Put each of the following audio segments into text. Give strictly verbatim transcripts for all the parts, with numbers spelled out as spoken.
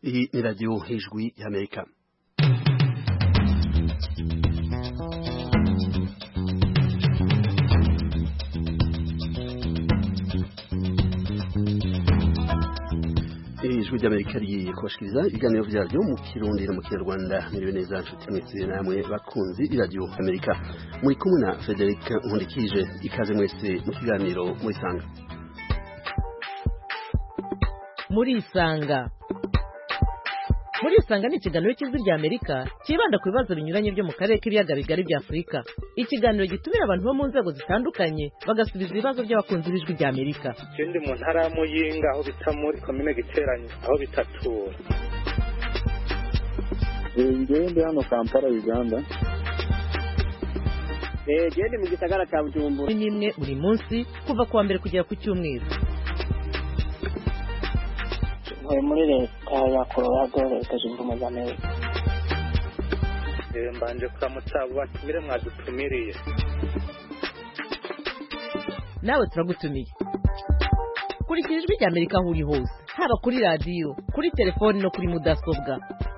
Hii ni Radio Ijwi ya Amerika. Ijwi ya Amerika rigiye kubashikiriza ibiganiro vyaryo mu Kirundi no mu Kinyarwanda. Miriwe neza nshuti mwese namwe bakunzi b'Radio Amerika. Muri kumwe na Frederic Nkundikije, ikaze mwese mu kiganiro muri sanga. Muri sanga Muri sanga ni ikiganiro cy'Ijwi rya Amerika kibanda ku bibazo binyuranye byo mu karere k'ibiyaga bigari bya Afurika. Ikiganiro gitumira abantu bo mu nzego zitandukanye bagasubiza ibibazo by'abakunzi b'Ijwi rya Amerika. Ikindi mu ntara ya Muyinga aho bita muri komine Giteranyi aho bitatura. Ngende hano Kampala Uganda. Eh gende mu gisagara cya Bujumbura. Ni nimwe buri munsi kuva kuwa mbere kugera ku cyumweru. muri leta ya Colorado leta zunze ubumwe za Amerika. Mbanje kuramutsa batumire mwadutumiriye. Nawe turagutumiye. Kurikira Ijwi rya Amerika aho uri hose, haba kuri radio, kuri telefone no kuri mudasobwa.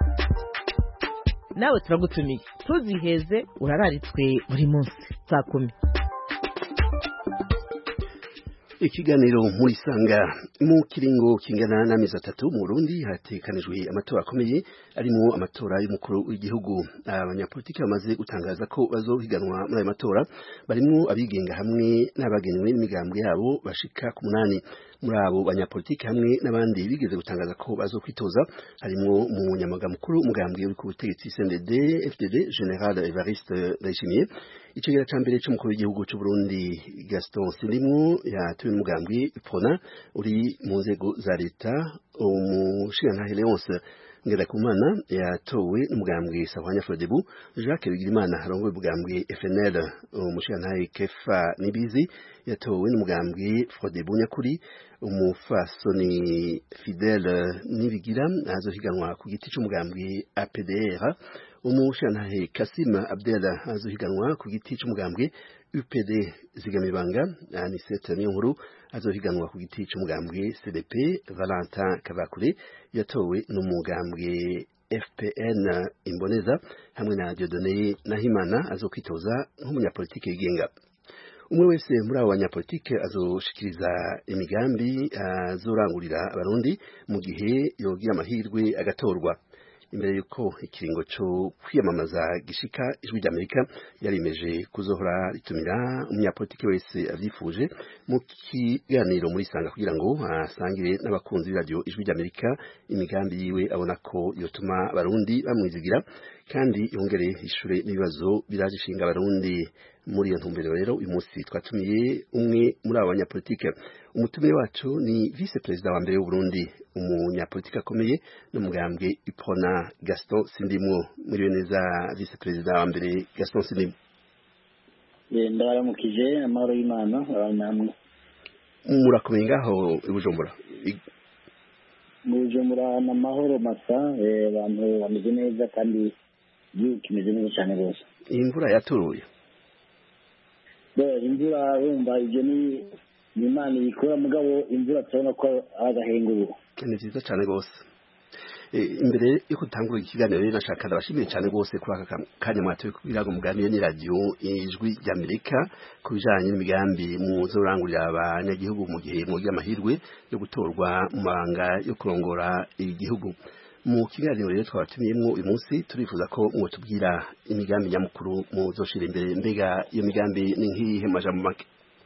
Nawe turagutumiye. Tuziheze urararitswe buri munsi saa kumi. Ikiganiro muri sanga mu kiringo kingana n'amezi atatu mu Burundi hatekanijwe amatora akomeye arimo amatora y'umukuru w'igihugu. Abanyapolitiki bamaze gutangaza ko bazohiganwa muri ayo matora barimo abigenga hamwe n'abagenwe n'imigambwe yabo bashika ku munani. Muri abo banyapolitiki hamwe n'abandi bigeze gutangaza ko bazokwitoza harimo mu nyamaga mukuru umugambwe uri ku butegetsi C N D D F D D General Evariste Ndayishimiye, icegera ca mbere c'umukuru w'igihugu c'u Burundi Gaston Sindimwo yatuye n'umugambwe Prona uri mu nzego za leta, umushingantahe Leonce Ngirakumana yatowe n'umugambwe Sahwanya Frodebu, Jacques Bigirimana arongoye umugambwe F N L, umushingantahe Kefa Nibizi yatowe n'umugambwe Frodebu nyakuri, umufasoni Fidèle Nibigira azohiganwa ku giti c'umugambwe A P D R, umushingantahe Kassim Abdella azohiganwa ku giti c'umugambwe U P D Zigamibanga, Anisette Niyonkuru azohiganwa ku giti c'umugambwe C D P, Valentin Kavakure yatowe n'umugambwe F P N Imboneza hamwe na Dieudonné Nahimana azokwitoza nk'umunyapolitike yigenga. Umwe wese muri abo banyapolitike azoshikiriza imigambi azorangurira abarundi mu gihe yogira amahirwe agatorwa. Imbere yuko ikiringo cyo kwiyamamaza gishika, Ijwi rya Amerika yarimeje kuzohora ritumira umunyapolitike wese avyifuje mu kiganiro muri sanga kugira ngo asangire n'abakunzi b'Radio Ijwi rya Amerika imigambi yiwe abona ko yotuma abarundi bamwizigira kandi yongere ishure n'ibibazo biraje ishinga abarundi. Muri iyo ntumbero rero uyu munsi twatumiye umwe muri abo banyapolitike. Umutumire wacu ni vice president wa mbere w'u Burundi, umunyapolitike akomeye n'umugambwe Prona Gaston Sindimwo. Muriwe neza vice president wa mbere Gaston Sindimwo. Ndabaramukije amahoro y'Imana abanamwe. Murakomeye ngaho i Bujumbura? Mu Bujumbura na mahoro masa, abantu bameze neza kandi igihugu kimeze neza cyane rwose. Imvura yaturuye? Bo imvura wumva ibyo ni Imana ikora, mugabo imvura tubona ko agahenguru. Ni byiza cyane rwose. Imbere yo gutangura ikiganiro rero nashaka ndabashimiye cyane rwose kuri aka kanya mwatoye kugira ngo muganire ni Radio Ijwi rya Amerika ku bijanye n'imigambi muzorangurira abanyagihugu mu gihe mugira amahirwe yo gutorwa mu mabanga yo kurongora igihugu. Mu kiganiro rero twabatumiyemwo uyu munsi turifuza ko mwotubwira imigambi nyamukuru muzoshira imbere. Mbega iyo migambi ni nk'iyihe majambo make?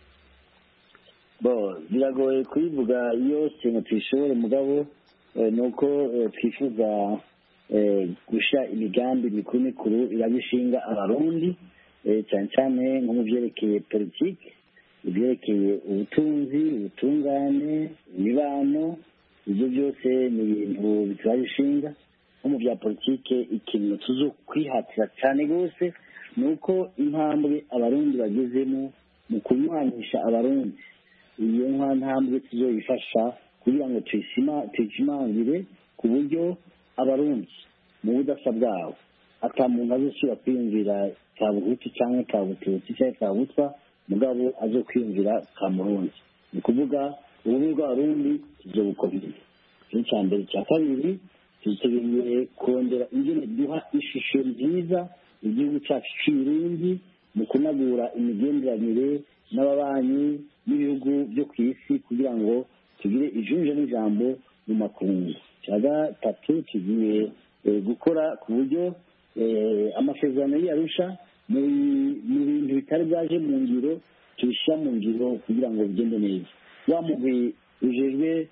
Bo biragoye kuyivuga yose ngo tuyishobore, mugabo nuko twifuza gusha imigambi mikuru mikuru irabishinga abarundi, cyane cyane nko mu byerekeye politiki, ibyerekeye ubutunzi, ubutungane, imibano. Ibyo byose ni ibintu biturabishinga. Nko mu bya politike ikintu tuzo kwihatira cyane rwose nuko intambwe abarundi bagezemo mu kunywanisha abarundi, iyo ntambwe tuzoyifasha kugira ngo tuyishimangire ku buryo abarundi mu budasa bwabo ata muntu azosubira kwiyumvira ka Buhutu cyangwa ka Bututsi cyangwa ka Butwa, mugabo azokwiyumvira ka Murundi. Ni kuvuga ubumwe bw'abarundi tuzobukomeza. Icya mbere. Cya kabiri tugiye kongera ingene duha ishusho nziza igihugu cyacu cy'Uburundi mu kunagura imigenderanire n'ababanyi n'ibihugu byo ku isi kugira ngo tugire ijunje n'ijambo mu makungu. Cya gatatu tugiye gukora ku buryo amasezerano y'Arusha mu bintu bitari byaje mu ngiro tubishyira mu ngiro kugira ngo bigende neza. Wa mugwi ujejwe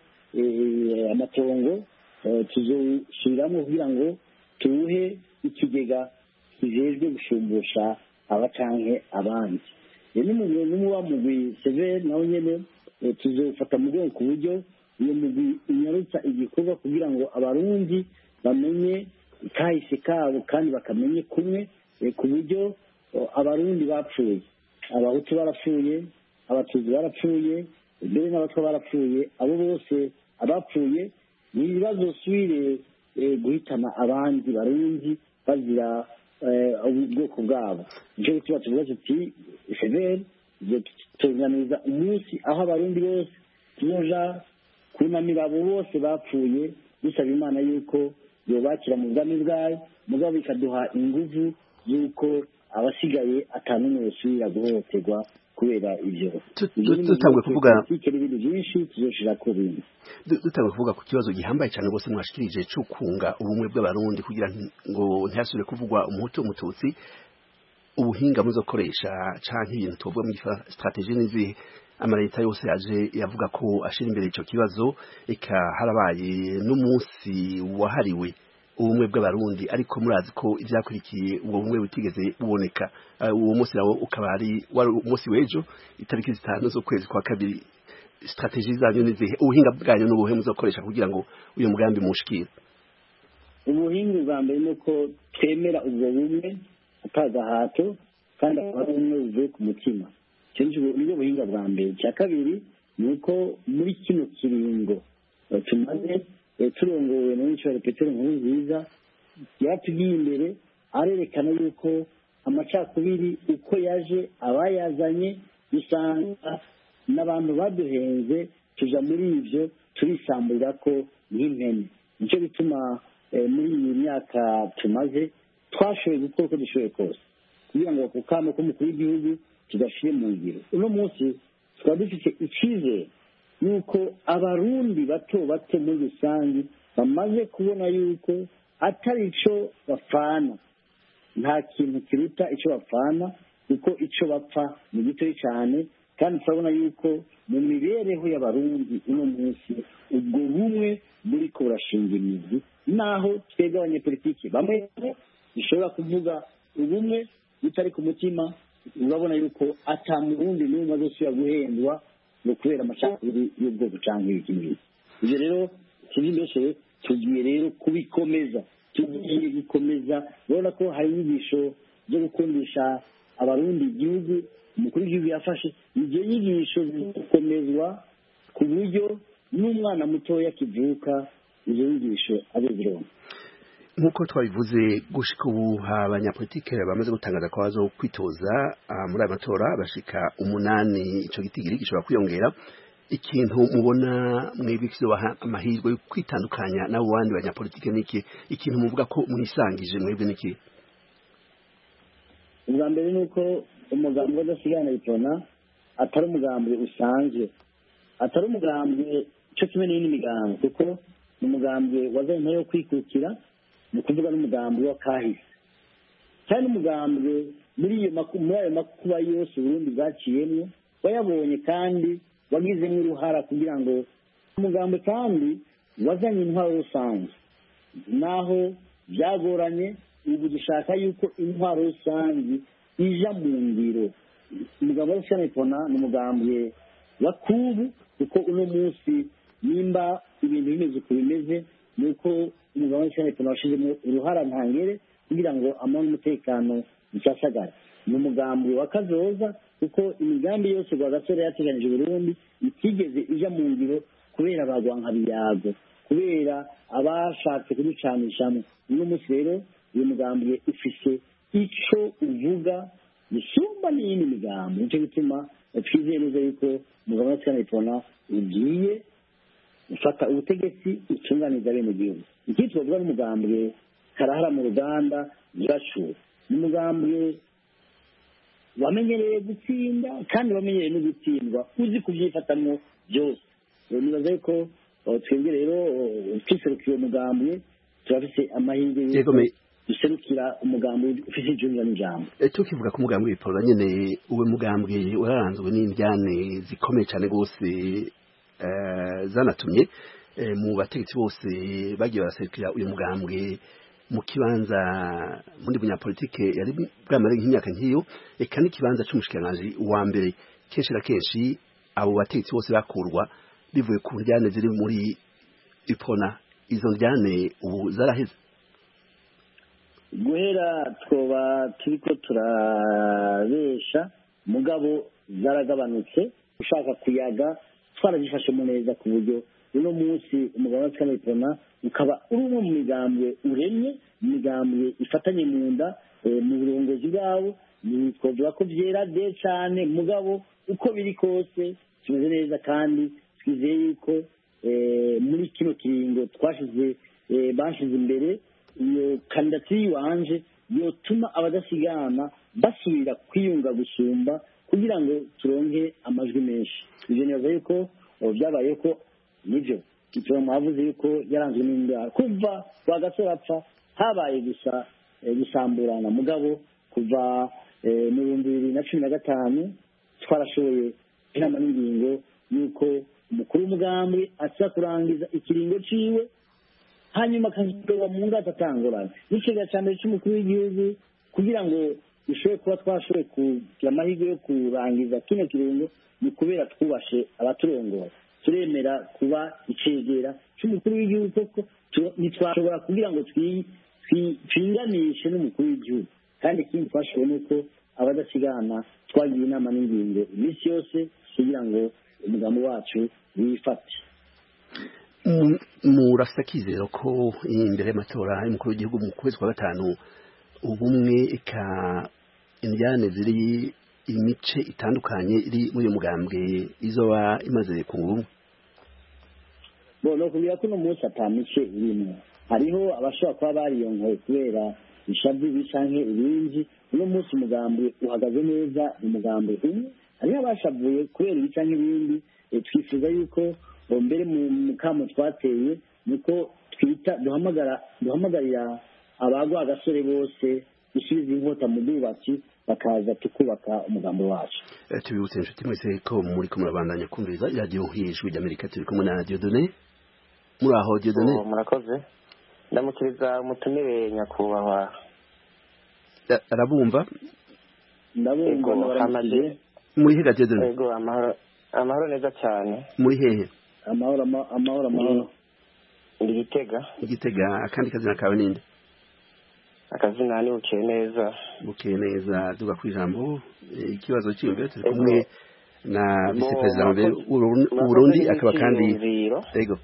amatongo tuzosubiramo kugira ngo tuwuhe ikigega kijejwe gushumbusha abacanke abandi. N'umu wa mugwi severe nawe nyene tuzofata mu rwego ku buryo iyo mugwi inyarutsa igikorwa kugira ngo abarundi bamenye kahise kabo kandi bakamenye kumwe ku buryo abarundi bapfuye, abahutu barapfuye, abatutsi barapfuye, mbere n'abatwa barapfuye, abo bose abapfuye ntibazosubire guhitana abandi barundi bazira ubwoko bwabo. Nicyo gituma tuvuga tuti severe tuganiriza umunsi aho abarundi bose tuja kunamira abo bose bapfuye dusaba Imana yuko yobakira mu bwami bwayo, mugabo bikaduha inguvu y'uko abasigaye atanumwe yosubira guhohoterwa kubera ibyo. Dutangwe kuvuga ibintu byinshi tuzoshira ku bindi. Dutangwe kuvuga ku kibazo gihambaye cyane rwose mwashikirije cyo kunga ubumwe bw'abarundi kugira ngo ntihasubire kuvugwa umuhutu umututsi, ubuhinga muzokoresha canke ibintu tuvuga mu strategie nizi amaleta yose yaje yavuga ko ashira imbere ico kibazo, eka harabaye n'umunsi wahariwe ubumwe bw'abarundi, ariko murazi ko ivyakurikiye ubwo bumwe butigeze buboneka. Uwo munsi nawo ukaba ari wari umunsi w'ejo itariki zitanu zo kwezi kwa kabiri. Strategie zanyu nizihe, ubuhinga bwanyu n'ubuhe muzokoresha kugira ngo uyo mugambi mushikire? Ubuhinga bwa mbere nuko twemera ubwo bumwe atagahato kandi ari umwe uvuye ku mutima. Nibwo buhinga bwa mbere. Cya kabiri ni uko muri kino kiringo tumaze turongowe n'icyo Petero Nkurunziza yatugiye imbere arerekana yuko amacakubiri uko yaje abayazanye dusanga n'abantu baduhenze tuja muri ivyo turisamburira ko nk'impene. Nicyo bituma muri iyi myaka tumaze twashoboye gukora uko dushoboye kose kugira ngo ako kamo k'umukuru w'igihugu tudashire mu ngiro. Uno munsi tukaba dufite icyizere yuko abarundi bato bato muri rusange bamaze kubona yuko atari ico bapfana, nta kintu kiruta ico bapfana, kuko ico bapfa ni gitoyi cyane, kandi turabona yuko mu mibereho y'abarundi uno munsi ubwo bumwe buriko burashinga imizi, naho twebwe abanyepolitiki bamwe bishobora kuvuga ubumwe butari ku mutima, urabona yuko ata murundi n'umwe azosubira guhendwa no kubera amacakubiri y'ubwoko canke y'ikindi. Ivyo rero tubimbeshere tugiye rero kubikomeza, tugiye gukomeza. Urabona ko hari inyigisho zo gukundisha abarundi igihugu umukuru w'igihugu yafashe, izo nyigisho zikomezwa ku buryo n'umwana mutoya kivuka izo nyigisho abezironka. Nkuko twabivuze gushika ubu abanyapolitike bamaze gutangaza ko bazo kwitoza muri aya matora bashika umunani, ico gitigiri gishobora kwiyongera. Ikintu mubona mwebwe kizobaha amahirwe yo kwitandukanya n'abo bandi banyapolitike niki? Ikintu muvuga ko mwisangije mwebwe niki? Ubwa mbere ni uko umugambi w'adasigana bitona atari umugambi usanzwe, atari umugambi cyo kimwe n'indi migambi, kuko ni umugambi wazanye yo kwikukira, ni ukuvuga n'umugambi wa kahise, cyane umugambi muri iyo muri ayo makuba yose Burundi bwaciyemo wayabonye kandi wagizemo uruhara kugira ngo umugambi kandi wazanye intwaro rusange, naho byagoranye. Ubu dushaka yuko intwaro rusange ija mu ngiro. Umugambi wa Sanepona ni umugambi wa kubu, kuko uno munsi nimba ibintu bimeze uko bimeze nuko umugambi wa Sanepona washizemo uruhara ntangere kugira ngo amahoro n'umutekano bisasagara. Ni umugambi wa kazoza, kuko imigambi yose Rwagasore yateganije Burundi itigeze ija mu ngiro kubera abagwanka biyago, kubera abashatse kuducanishamo. Uno munsi rero uyu mugambi ufise ico uvuga bisumba n'iyindi migambi. Nicyo gituma twizeye neza yuko umugambi wa Sanepona ugiye ufata ubutegetsi utunganiza bene gihugu iki twavuga n'umugambwe karahara mu ruganda gashu n'umugambwe wamenyereye gutsinda kandi wamenyereye no gutsindwa uzi kubyifatamwo byose nibaza ko twebwe rero twiserukiye umugambwe turafise amahirwe duserukira umugambwe ufise ijunja n'ijambo tukivuga ko umugambwe w'iporora nyene uwe mugambwe wararanzwe n'indyane zikomeye cyane rwose zanatumye mu bategetsi bose bagiye baraserukira uyu mugambwe mu kibanza muri bunyapolitike yari bwamare nk'imyaka nk'iyo eka n'ikibanza c'umushikiranganji wa mbere kenshi na kenshi abo bategetsi bose bakurwa bivuye ku ndyane ziri muri ipona izo ndyane ubu zaraheze guhera twoba turiko turabesha mugabo zaragabanutse ushaka kuyaga twaragifashemo neza ku buryo uno munsi umugabo wa Kanipona ukaba uri umwe mu migambwe uremye imigambwe ifatanye mu nda mu burongozi bwawo ni twovuga ko vyera de cyane mugabo uko biri kose kimeze neza kandi twizeye yuko muri kino kiringo twashize bashize imbere iyo kandidatire wanje yotuma abadasigana basubira kwiyunga gusumba kugira ngo turonke amajwi menshi ivyo nibaza yuko byabaye ko nivyo kitwa mwavuze yuko yaranzwe n'indwara kuva kwa gasore apfa habaye gusa gusamburana mugabo kuva mu bihumbi bibiri na cumi na gatanu twarashoboye inama n'ingingo yuko umukuru w'umugambwe aza kurangiza ikiringo ciwe hanyuma akazitorwa mu ngata atangorana n'ikigega cya mbere cy'umukuru w'igihugu kugira ngo dushobore kuba twashoboye kugira amahirwe yo kurangiza kino kiringo ni kubera twubashe abaturongora turemera kuba icegera cy'umukuru w'igihugu koko ntitwashobora kugira ngo twinganishe n'umukuru w'igihugu kandi ikindi twashoboye ni uko abadasigana twagiye inama n'ingingo iminsi yose kugira ngo umugambi wacu wifate murafite akizero ko imbere y'amatora y'umukuru w'igihugu mu kwezi kwa gatanu ubumwe eka indyane ziri imice itandukanye iri muri uyu mugambwe izoba imaze kungubu bo no kugira ko no munsi atamice irimo hariho abashobora kuba bariyonkoye kubera ishavu bicanke ibinji uno munsi umugambwe uhagaze neza umugambwe umwe hariho abashavuye kubera ibicanke ibindi twifuza yuko mbere mu mukamo twateye niko twita duhamagara duhamagarira abagwa agasore bose gusubiza inkota mu bwubatsi bakaza tukubaka umugambi wacu tubibutse inshuti mwese ko muri ko murabandanya kumviriza radio hijwi ry'Amerika turi kumwe na Dieudonné muri aho Dieudonné murakoze ndamukiriza umutumire nyakubahwa arabumva ndabumva amaze muri hega Dieudonné yego amahoro amahoro neza cyane muri hehe amahoro amahoro amahoro ndi Gitega Gitega akandi kazina kawe ninde akazina ni Bukeye neza Bukeye neza duga kwijambo ikibazo cy'imbe turi kumwe na vice president w'Uburundi akaba kandi yego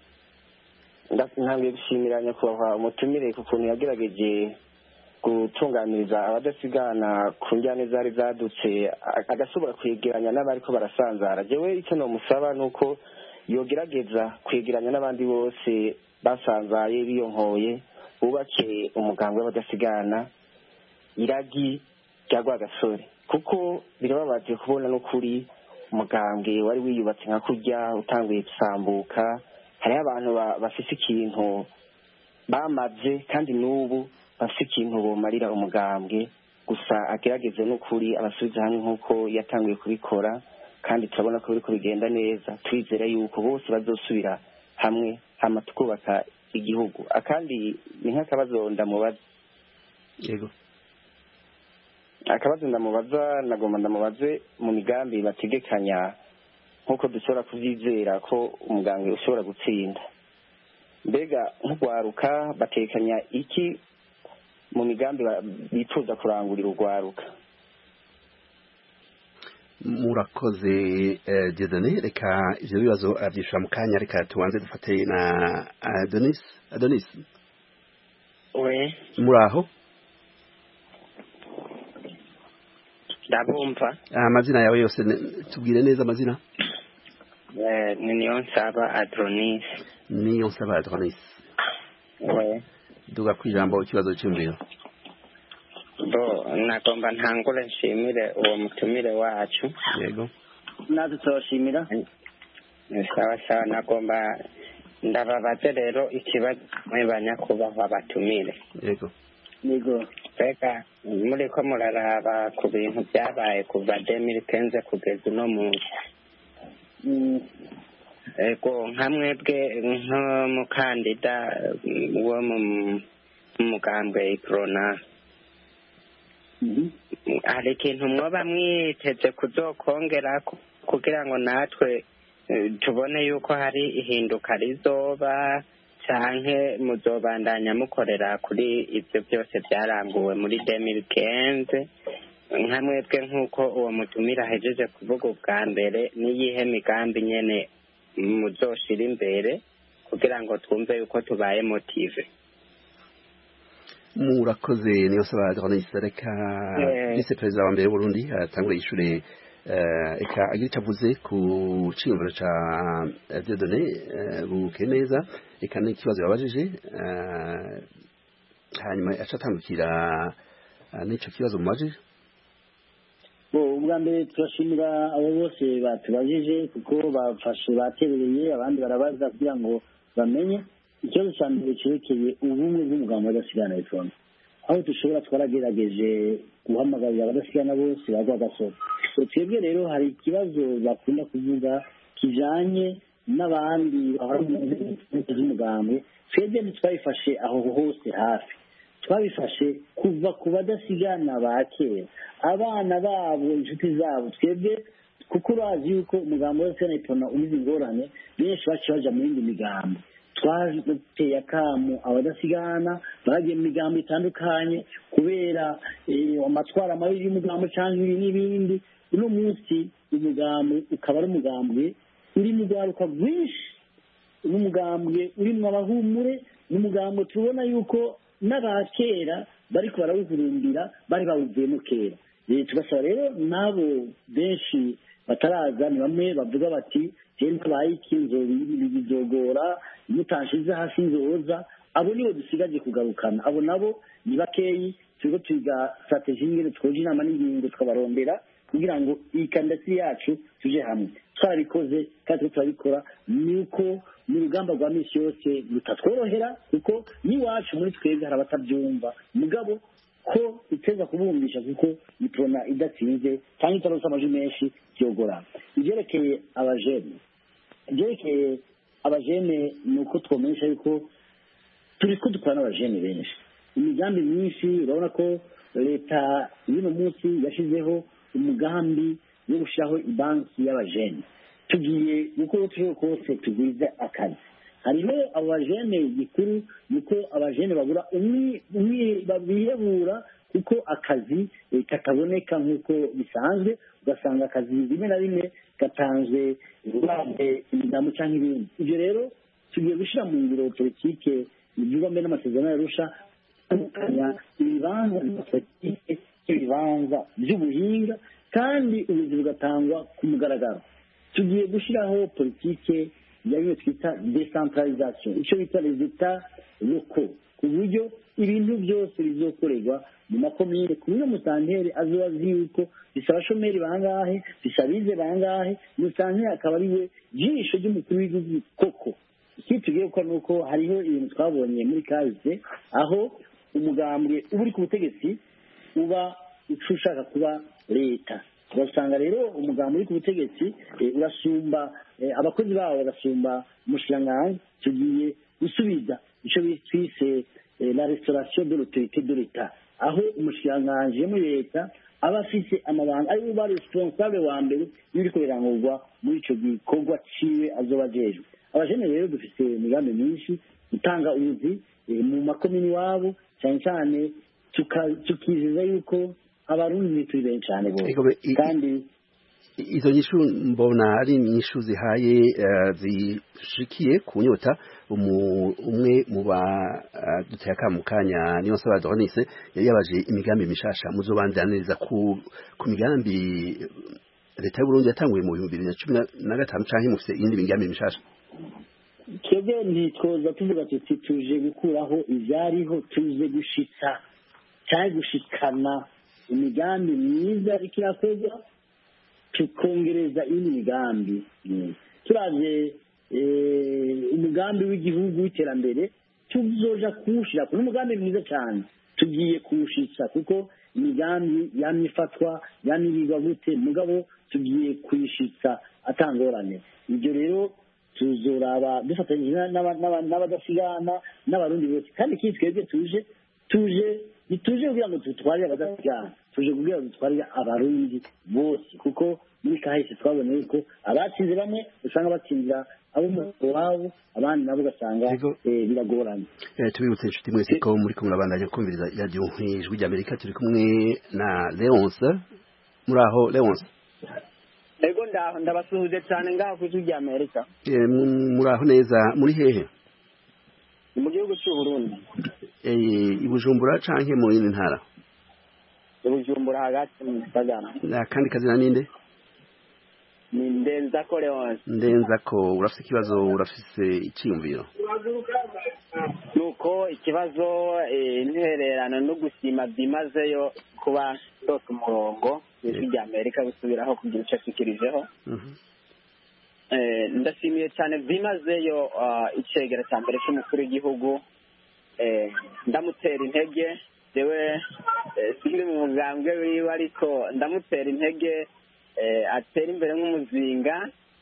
ntangiye gushimira nyakubahwa umutumire ku kuntu yagerageje gutunganiriza abadasigana ku njyane zari zadutse agashobora kwegeranya n'abari ko barasanzara jewe icyo nomusaba nuko yogerageza kwegeranya n'abandi bose basanzaye biyonkoye bubake umugambwe w'abadasigana iragi rya Rwagasore kuko birababaje kubona n'ukuri umugambwe wari wiyubatse nka kurya utanguye gusambuka hariho abantu bafise ikintu bamaze kandi n'ubu bafise ikintu bomarira umugambwe gusa agerageze n'ukuri abasubiza hamwe nk'uko yatanguye kubikora kandi turabona ko biriko bigenda neza twizera yuko bose bazosubira hamwe hama tukubaka igihugu akandi ni nk'akabazo ndamubaza yego akabazo ndamubaza nagomba ndamubaze mu migambi bategekanya nk'uko dushobora kuvyizera ko umugambwe ushobora gutsinda mbega nk'urwaruka batekanya iki mu migambi bifuza kurangurira urwaruka murakoze Dieudonné reka ivyo bibazo avyishura mu kanya reka tubanze dufate na Adonis Adonis we muraho ndabumva amazina yawe yose tubwire neza amazina Eh, ni Niyonsaba Adonis. Niyonsaba Adonis. We. Duga kwijambo ikibazo cy'imviro. Bo nagomba ntangure nshimire uwo mutumire wacu. Yego. natwe turabashimira. Sawa sawa, nagomba ndababaze rero ikibazo mwe banyakubahwa batumire. Yego. Yego. Reka muri ko muraraba ku bintu byabaye kuva deux mille quinze kugeza uno munsi. Mm. Ego nka mwebwe nk'umukandida wo mu mugambwe Iprona, hari ikintu mwoba mwiteze kuzokongera kugira ngo natwe tubone yuko hari ihinduka rizoba, canke muzobandanya mukorera kuri ivyo byose byaranguwe muri deux mille quinze? Nka mwebwe nk'uko uwo mutumira ahejeje kuvuga ubwa mbere, niyihe migambi nyene muzoshira imbere kugira ngo twumve yuko tubaye motive? Murakoze Niyonsaba Adonis. Reka vice perezida wa mbere w'Uburundi atangure ishure eka agira icyo avuze ku ciyumviro ca Dieudonné Bukeneza, eka n'ikibazo yabajije, hanyuma aca atandukira n'ico kibazo mubajije. Ubwa mbere turashimira abo bose batubajije kuko bafashe baterereye, abandi barabaza kugira ngo bamenye. Ikibazo cya mbere cyerekeye ubumwe bw'umugambi w'abadasigana Iprona, aho dushobora twaragerageje guhamagarira abadasigana bose bagwa gasoro. Twebwe rero hari ikibazo bakunda kuvuga kijanye n'abandi bahora mu nzego z'umugambi. Twebwe ntitwabifashe aho hose hafi, twabifashe kuva ku badasigana ba kera, abana babo, inshuti zabo. Twebwe kuko bazi yuko umugambi w'abadasigana Iprona umize ingorane, benshi baciye baja mu yindi migambi. Twateye akamu abadasigana bagiye mu migambo itandukanye kubera amatwara mabi y'umugambo cyangwa ibi n'ibindi. Uno munsi umugambi ukaba ari umugambwe uri mu rwaruka rwinshi, n'umugambwe uri mu abahumure, n'umugambwe tubona yuko n'abakera bariko barawuhurumbira bari bawuvuyemo kera. Tugasaba rero n'abo benshi bataraza, ni bamwe bavuga bati jenda baye ikinzo bizogora mutanshize hasi nzoza. Abo nibo dusigaje kugarukana, abo nabo ni bakeyi. Turiko twiga strategie ngene twoje inama n'ingingo tukabarondera kugira ngo iyi kandidatire yacu tuje hamwe. Twabikoze kandi turabikora, nuko mu rugamba rwa misi yose rutatworohera kuko n'iwacu muri twebwe hari abatabyumva, mugabo ko iteza kubumvisha kuko Iprona idatsinze cyangwa itaronse amajwi menshi byogora. Ivyerekeye abajene, ivyerekeye abajene ni uko twomenyesha yuko turiko dukora n'abajene benshi, imigambi myinshi. Urabona ko leta y'uno munsi yashizeho umugambi wo gushiraho ibanki y'abajene. Tugiye gukora uko kose tugwiza akazi. Hariho abo bajene gikuru nuko abajene babura umwe babirabura kuko akazi kataboneka nk'uko bisanzwe. Ugasanga akazi rimwe na rimwe gatanzwe urabye imigambo cyangwa ibindi. Ibyo rero tugiye gushyira mu ngiro politike ivuga mbere n'amasezerano yarusha ibibanza politike ibibanza by'ubuhinga, kandi ubuzi bugatangwa ku mugaragaro. Tugiye gushyiraho politike ya bimwe twita decentralisation, icyo bita les etats locaux, ku buryo ibintu byose bizokorerwa mu makomine, ku buryo musanteri azoba azi yuko bisaba abashomeri bangahe, bisaba abize bangahe. Musanteri akaba ari we jisho ry'umukuru w'igihugu koko. Iki tugiye gukora ni uko hariho ibintu twabonye muri kahise, aho umugambwe uba uri ku butegetsi uba ushaka kuba leta. Ugasanga rero umugambi uri ku butegetsi urasumba abakozi bawo, bagasumba umushikiranganji. Tugiye gusubiza icyo twise la restauration de l'autorité de l'État, aho umushikiranganji muri leta aba afise amabanga, ari we responsable wa mbere y'ibiriko birangurwa muri ico gikorwa ciwe azoba ajejwe. Abajene rero dufise imigambi myinshi, gutanga ubuzi mu makomini iwabo, cyane cyane tukizeza yuko abarundi turi benshi cyane bose. Kandi izo nyishu mbona ari nyishu zihaye zishikiye ku nyota umwe mu ba duteye akamu kanya Niyonsaba Adonis yari yabaje imigambi mishasha. Muzobandaniriza ku ku migambi leta y'Uburundi yatanguye mu bihumbi bibiri na cumi na gatanu canke mufise iyindi migambi mishasha? twebwe ntitwoza tuvuga tuti tuje gukuraho ivyariho, tuje gushitsa cyangwa gushikana imigambi myiza ikirakorwa, tukongereza indi migambi. turavye umugambi w'igihugu w'iterambere tuzoja kuwushira ku umugambi mwiza cyane, tugiye kuwushitsa kuko imigambi yamye ifatwa yamye ibigwa gute, mugabo tugiye kuyishitsa atangorane. ibyo rero tuzoraba dufatanyije n'abadasigana n'abarundi bose, kandi kiri twebwe tuje tuje ntituje kugira ngo dutwarire abadasigana, tuje kugira ngo dutwarire abarundi bose, kuko muri kahise twaboneye ko abatsinze bamwe usanga batsindira abo mu wabo, abandi nabo ugasanga biragoranye. Tubibutse inshuti mwese ko muri kumwe abandanya kumviriza radio Ijwi ry'Amerika, turi kumwe na Leonce. Muri aho Leonce? Ego ndaho ndabasuhuje cyane ngaho ku Ijwi ry'Amerika. Eh, muri aho neza, muri hehe? Mu gihugu cy'u Burundi. Eh, ibujumbura canke mu yindi ntara? Ibujumbura hagati mu gisagara. Na kandi kazina ninde? Ni Ndenzako Leonce. Ndenzako, urafise ikibazo, urafise iciyumviro? Nuko ikibazo intererano no gushima byimazeyo kuba ndose umurongo Ijwi ry'Amerika gusubiraho kugira icyo ashikirijeho. Ndashimiye cyane byimazeyo icegera cya mbere cy'umukuru w'igihugu, ndamutera intege, jewe sindi mu mugambwe wiwe ariko ndamutera intege atera imbere nk'umuzinga,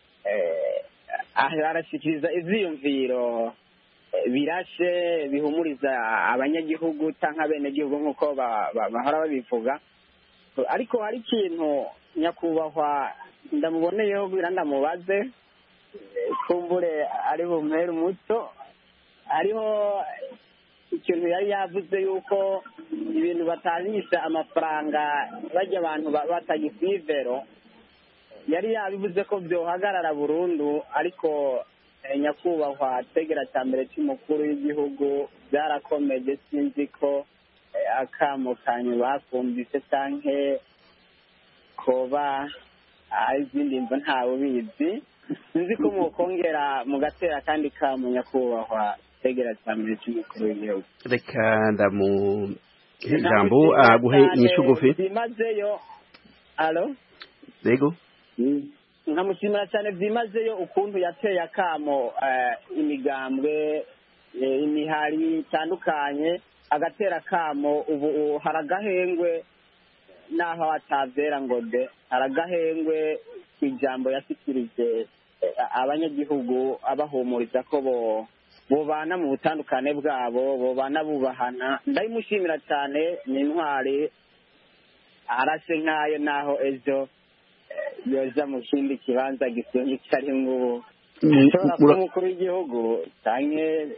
arashikiriza ivyiyumviro birashe bihumuriza abanyagihugu cyangwa abenegihugu nk'uko bahora babivuga. Ariko hari ikintu nyakubahwa ndamuboneyeho kugira ndamubaze, kumbure ari bumere umuco. Hariho ikintu yari yavuze yuko ibintu batanisha amafaranga bajya abantu batagisivero, yari yabivuze ko byohagarara burundu, ariko nyakubahwa tegera cya mbere cy'umukuru w'igihugu byarakomeje, sinzi ko akamo kanyu bakumvise canke koba izindi mvo ntawe ubizi, sinzi ko mukongera mugatera kandi kamo nyakubahwa tegera cya mbere cy'umukuru w'igihugu. Reka ndamu ijambo aguhe inyishu gufi bimazeyo. Alo Yego. Nkamushimira cyane byimazeyo ukuntu yateye akamo imigambwe imihari itandukanye, agatera akamo. Ubu haragahengwe naho atavera ngo de, haragahengwe ijambo yashikirije abanyagihugu abahumuriza ko bo bobana mu butandukane bwabo, bobana bubahana. Ndayimushimira cyane, ni intwari arase nkayo, naho ejo yoza mu kindi kibanza gisumba cyari ngubu umukuru w'igihugu cyane.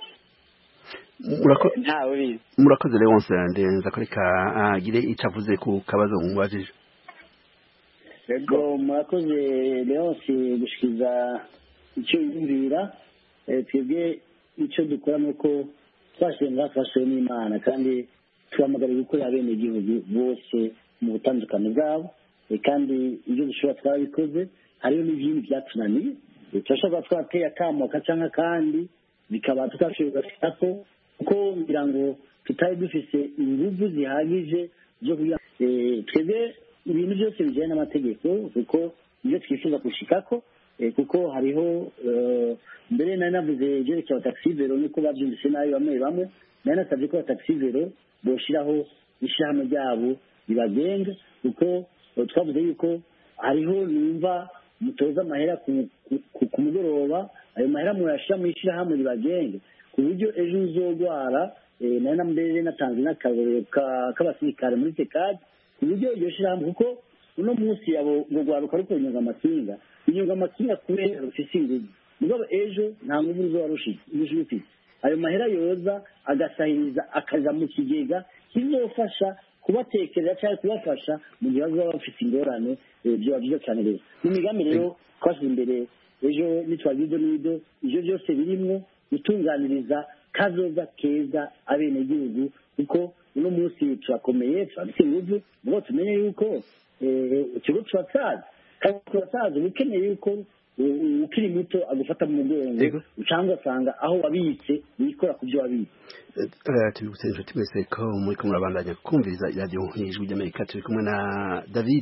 Murakoze Leonce Ndenzako, reka agire icyo avuze ku kabazo mwabajije. Yego, murakoze Leonce gushikiza icyo yumvira. Twebwe icyo dukora nuko twashenga twashoye n'Imana, kandi tuhamagara gukorera abenegihugu bose mu butandukane bwabo, kandi ibyo dushobora twabikoze. Hariho n'ibindi byatunaniye, turashobora twateye akamo cyangwa kandi bikaba tutashoboye gufitako, kuko ngira ngo tutari dufise ingufu zihagije zo kugira twebwe ibintu byose bijyanye n'amategeko, kuko ibyo twifuza gushikako, kuko hariho mbere nari navuze ibyerekeye abataxivero niko babyumvise nabi bamwe bamwe, nari nasabye ko abataxivero boshiraho ishyirahamwe ryabo ribagenga, kuko twavuze yuko hariho numva mutoza amahera ku mugoroba, ayo mahera murashira mu ishyirahamwe ribagenge, ku buryo ejo uzogwara. Nari na mbere natanze n'akarorero k'abasirikare muri tekadi, ku buryo iryo shyirahamwe, kuko uno munsi yabo ngo rwaruka ariko inyunga amakinga inyunga amakinga kubera rufise inguvu, mugabo ejo nta nguvu uzoba rufise. Ayo mahera yoza agasahiriza akaja mu kigega kizofasha kubatekerera cyangwa kubafasha mu gihe bazaba bafite ingorane. Byoba byiza cyane rero mu migambi rero twashyize imbere ejo nitwagize n'ido, ivyo byose birimwo gutunganiriza kazoza keza abenegihugu, kuko uno munsi turakomeye, turafite inguvu, mugo tumenye yuko ikigo turatsaza kandi turasaza ukeneye yuko ukiri muto agufata mu mugongo cyangwa asanga aho wabitse wikora ku byo wabitse. tubibutse inshuti mwese ko muri kumwe murabandanya kumviriza iradiyo nk'ijwi ry'Amerika turi kumwe na David.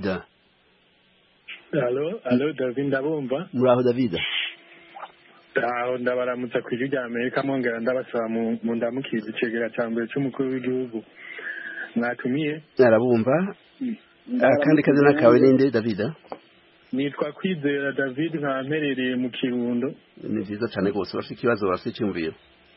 Alo, alo David ndabumva. Muraho David. Aho ndabaramutsa ku ijwi ry'Amerika mwongera ndabasaba mu ndamukiza icegera cya mbere cy'umukuru w'igihugu mwatumiye. Arabumva. Kandi kazina kawe ninde David? Nitwa Kwizera David nkamperereye mu Kirundo. Ni byiza cyane rwose bafite ikibazo bafite icyumviro.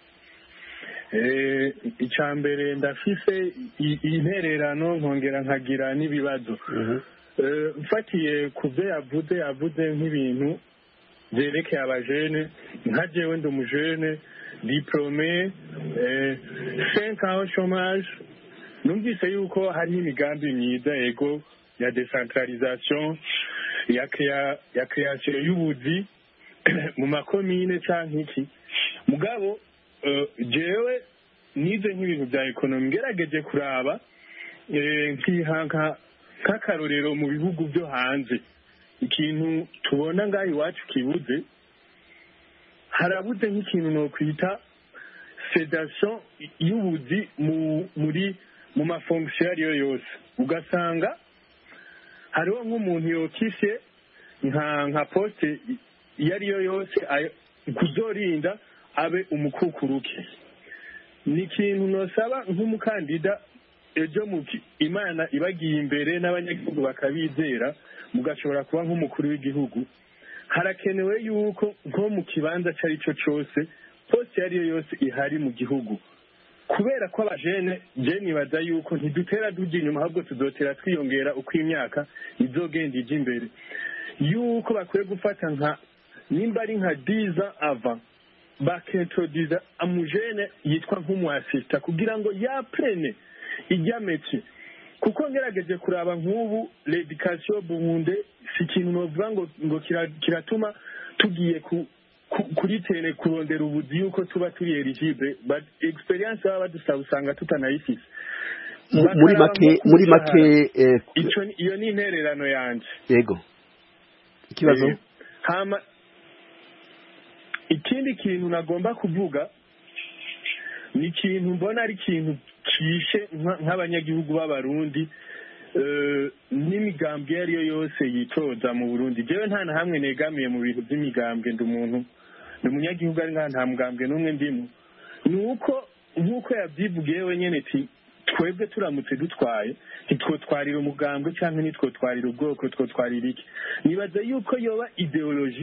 Eh icambere ndafise intererano nkongera nkagira n'ibibazo. Eh mfatiye kuvye yavuze yavuze nk'ibintu byerekeye abajene nka jewe ndi umujene diplômé eh cinq ans au chômage. Numvise yuko hari imigambi myiza ego ya decentralisation ya kya ya création y'ubuzi mu makomine canke iki mugabo uh, jewe nize nk'ibintu bya ekonomi ngerageje kuraba eh nkihanka kakarorero mu bihugu byo hanze ikintu tubona ngaho iwacu kibuze harabuze nk'ikintu no kwita sédation y'ubuzi mu muri mu mafonction ariyo yose ugasanga hariho nk'umuntu yokishe nka nka poste yariyo yose kuzorinda abe umukukuruke. Ni ikintu nosaba nk'umukandida ejo mu Imana ibagiye imbere n'abanyagihugu bakabizera mugashobora kuba nk'umukuru w'igihugu. Harakenewe yuko nko mu kibanza cyari cyo cyose poste yariyo yose ihari mu gihugu. Kubera ko abajene je nibaza yuko ntidutera dujya inyuma ahubwo tuzotera twiyongera uko imyaka izogenda ije imbere yuko bakwiye gufata nka nimba ari nka dix ans avant bakintroduce amujene yitwa nk'umuasista kugira ngo yaprene ijya métier kuko ngerageje kuraba nk'ubu l'éducation Burundi si kintu novuga ngo ngo kiratuma tugiye ku kuri tele kurondera ubuzi yuko tuba turi eligible but experience baba badusaba usanga tutanayifise muri make muri make ico iyo ni intererano yanje. Yego ikibazo hama ikindi kintu nagomba kuvuga ni ikintu mbona ari ikintu kishe nk'abanyagihugu b'abarundi n'imigambwe yariyo yose yitoza mu Burundi. Jewe nta na hamwe negamiye mu bintu by'imigambwe ndi umuntu ni umunyagihugu ari nta mugambwe n'umwe ndimo nuko nkuko yabyivugiye wenyene ati twebwe turamutse dutwaye ntitwotwarira umugambwe cyangwa ntitwotwarira ubwoko twotwarira iki. Nibaza yuko yoba ideology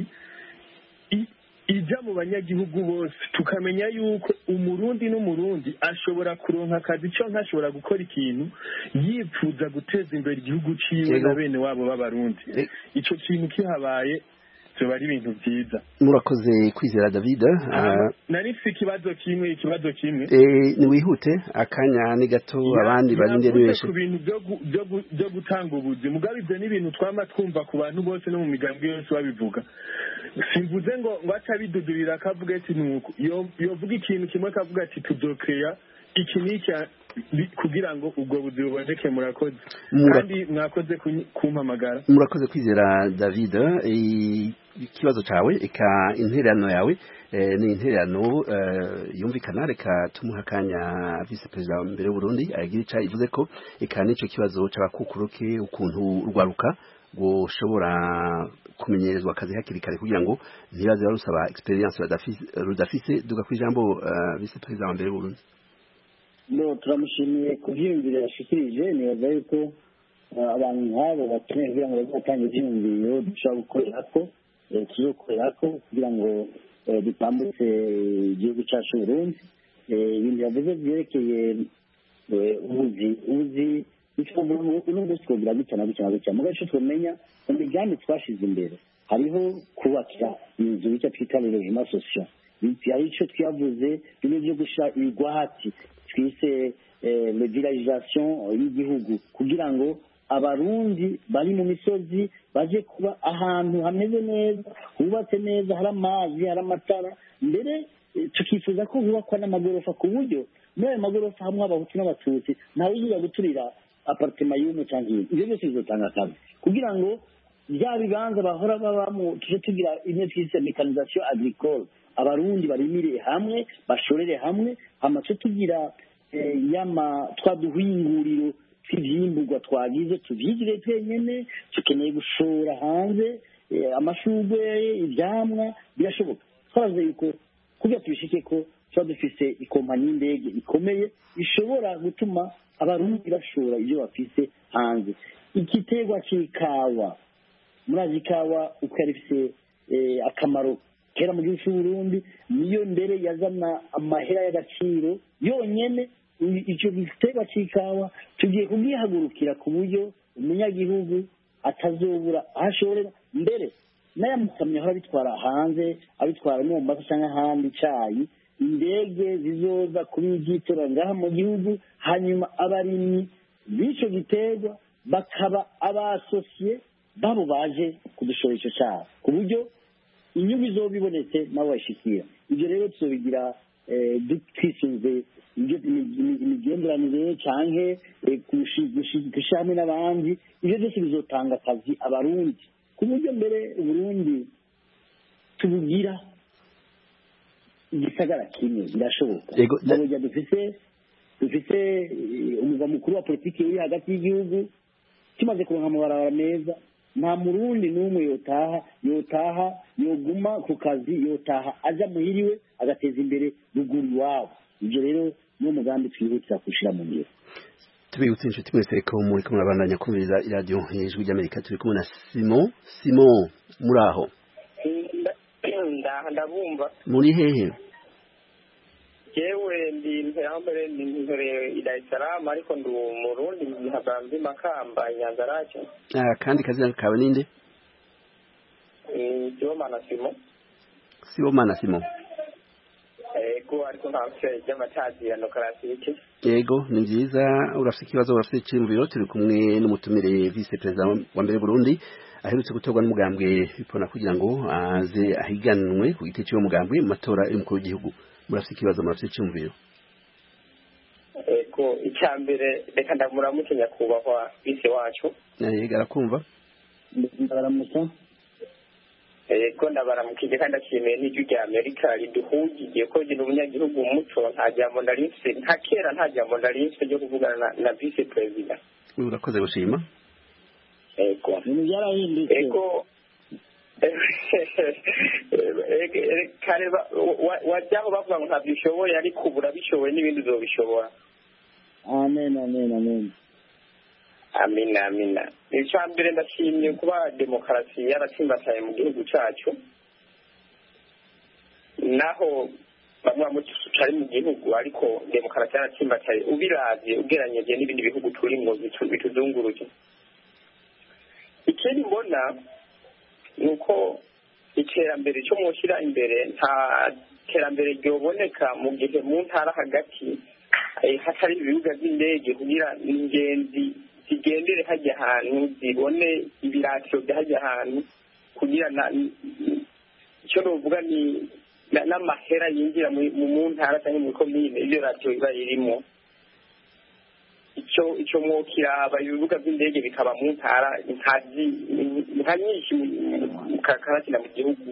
ija mu banyagihugu bose tukamenya yuko umurundi n'umurundi ashobora kuronka akazi cyo nkashobora gukora ikintu yipfuza guteza imbere igihugu ciwe na bene wabo b'abarundi. Ico kintu kihabaye byo bari ibintu byiza. Murakoze Kwizera David. Nari si kibazo kimwe ikibazo kimwe eh ni wihute akanya ni gato abandi barinde benshi ku bintu byo byo gutanga ubuzi mugabe ibyo ni bintu twama twumva ku bantu bose no mu migambwe yose babivuga. Simvuze ngo ngo atabidudurira akavuga ati nuko yovuga ikintu kimwe akavuga ati tuzokeya iki niki kugira ngo ubwo buzi buboneke. Murakoze kandi mwakoze kumpamagara. Murakoze Kwizera David. Ikibazo cyawe eka intererano yawe ni intererano yumvikana reka tumuha akanya vice president mbere Burundi agira ica ivuze ko eka nico kibazo c'abakukuruke ukuntu urwaruka gushobora kumenyerezwa akazi hakiri kare kugira ngo ntibaze barusaba experience rudafise duga ku ijambo vice president mbere Burundi. No turamushimiye kuvyiyumvira yashikirije nibaza yuko abantu nk'abo bakeneye kugira ngo bazatange ivyiyumviro dushobora gukorera ko tuzokorera ko kugira ngo dutambutse igihugu cyacu Burundi. Ibintu yavuze byerekeye ubuzi ubuzi n'ubuzi twogira gutya na gutya na gutya mugace twamenya mu migambi twashize imbere hariho kubakira inzu bityo twita logement social. Hari icyo twavuze bimwe byo gusha ibigwati twise le villagisation y'igihugu kugira ngo abarundi bari mu misozi baje kuba ahantu hameze neza hubatse neza hari amazi hari amatara mbere tukifuza ko hubakwa n'amagorofa ku buryo n'ayo magorofa hamwe abahutu n'abatutsi ntawe uziza guturira apartema y'umwe cyangwa ibyo byose bizotanga akazi kugira ngo bya bibanza bahora babamo tuje tugira imwe twise mekanisation agricole abarundi barimire hamwe bashorere hamwe amace tugira yama twaduhinguriro tw'ivyimburwa twagize tuvyigire twenyene tukeneye gushora hanze amashurwe ivyamwa birashoboka twaraze yuko kugira tubishike ko tuba dufise ikompanyi y'indege ikomeye ishobora gutuma abarundi bashora ibyo bafise hanze igiterwa c'ikawa murazi ikawa uko yari ifise akamaro kera mu gihugu c'uburundi niyo mbere yazana amahera y'agaciro yonyene icyo giterwa c'ikawa tugiye kubwihagurukira ku buryo umunyagihugu atazobura ahashorera mbere n'ayamukamyo ahora abitwara hanze abitwara no mu mbasa cyangwa ahandi icayi indege zizoza kubigitora ngaha mu gihugu hanyuma abarimyi b'ico giterwa bakaba abasosiye babo baje kudushora ico cyaha ku buryo inyungu izoba ibonetse nabo bayishikira ibyo rero tuzobigira twisunze imigenderanire canke gushira hamwe n'abandi ivyo byose bizotanga akazi abarundi ku buryo mbere uburundi tubugira igisagara kimwe birashoboka burya dufise dufise umugwa mukuru wa politiki uri hagati y'igihugu kimaze kuronka amabarabara meza nta murundi n'umwe yotaha yotaha yoguma ku kazi yotaha aja muhiriwe agateza imbere ruguru iwabo ibyo rero niwo mugambi twihutira kushira mu ngiro tubibutse inshuti mwese ko muri kumwe abandanya kumviriza iradiyo ijwi ry'amerika turi kumwe na Simon Simon muraho ndabumva muri hehe jewe ndi mpere ndi mpere i Dar es Salaam ariko ndi umurundi nkagambi Makamba Nyanzarake ah kandi kazina kawe ninde eh Sibomana Simon Sibomana Simon ego ariko ntafite y'amatazirano karasike yego ni byiza urafite ikibazo urafite cy'imviro turi kumwe n'umutumire vice president wa mbere Burundi aherutse gutorwa n'umugambwe bipona kugira ngo aze ahiganwe ku giti cy'uwo mugambwe mu matora y'umukuru w'igihugu murafite ikibazo murafite cy'imviro ego icyambere reka ndamuramutse nyakubahwa vice wacu yego arakumva ndaramutse ego ndabaramukije kandi ashimiye n'ijwi rya Amerika riduhugiye ko jye n'umunyagihugu muco nta jambo ndarinse nta kera nta jambo ndarinse ryo kuvugana na, na vice president urakoze gushima ego byarahindutse ego kare wajyaho bavuga ngo ntabyo bishoboye ariko ubura bishoboye n'ibindi uzobishobora amen amen amen amina amina icya mbere ndashimye kuba demokarasi yaratsimbataye mu gihugu cyacu naho bamwe tutari mu gihugu ariko demokarasi yaratsimbataye ubiravye ugereranyije n'ibindi bihugu turimo bituzunguruje ikindi mbona ni uko iterambere cyo mushyira imbere nta terambere ryoboneka mu gihe mu ntara hagati hatari ibibuga by'indege kugira ingenzi zigendere hajya ahantu zibone ibiratiro byahajya ahantu kugira na icyo novuga ni n'amahera yinjira mu ntara cyangwa mu komine ibyo ratiro biba irimo icyo icyo mwokiraba ibibuga by'indege bikaba mu ntara nka nyinshi karakina mu gihugu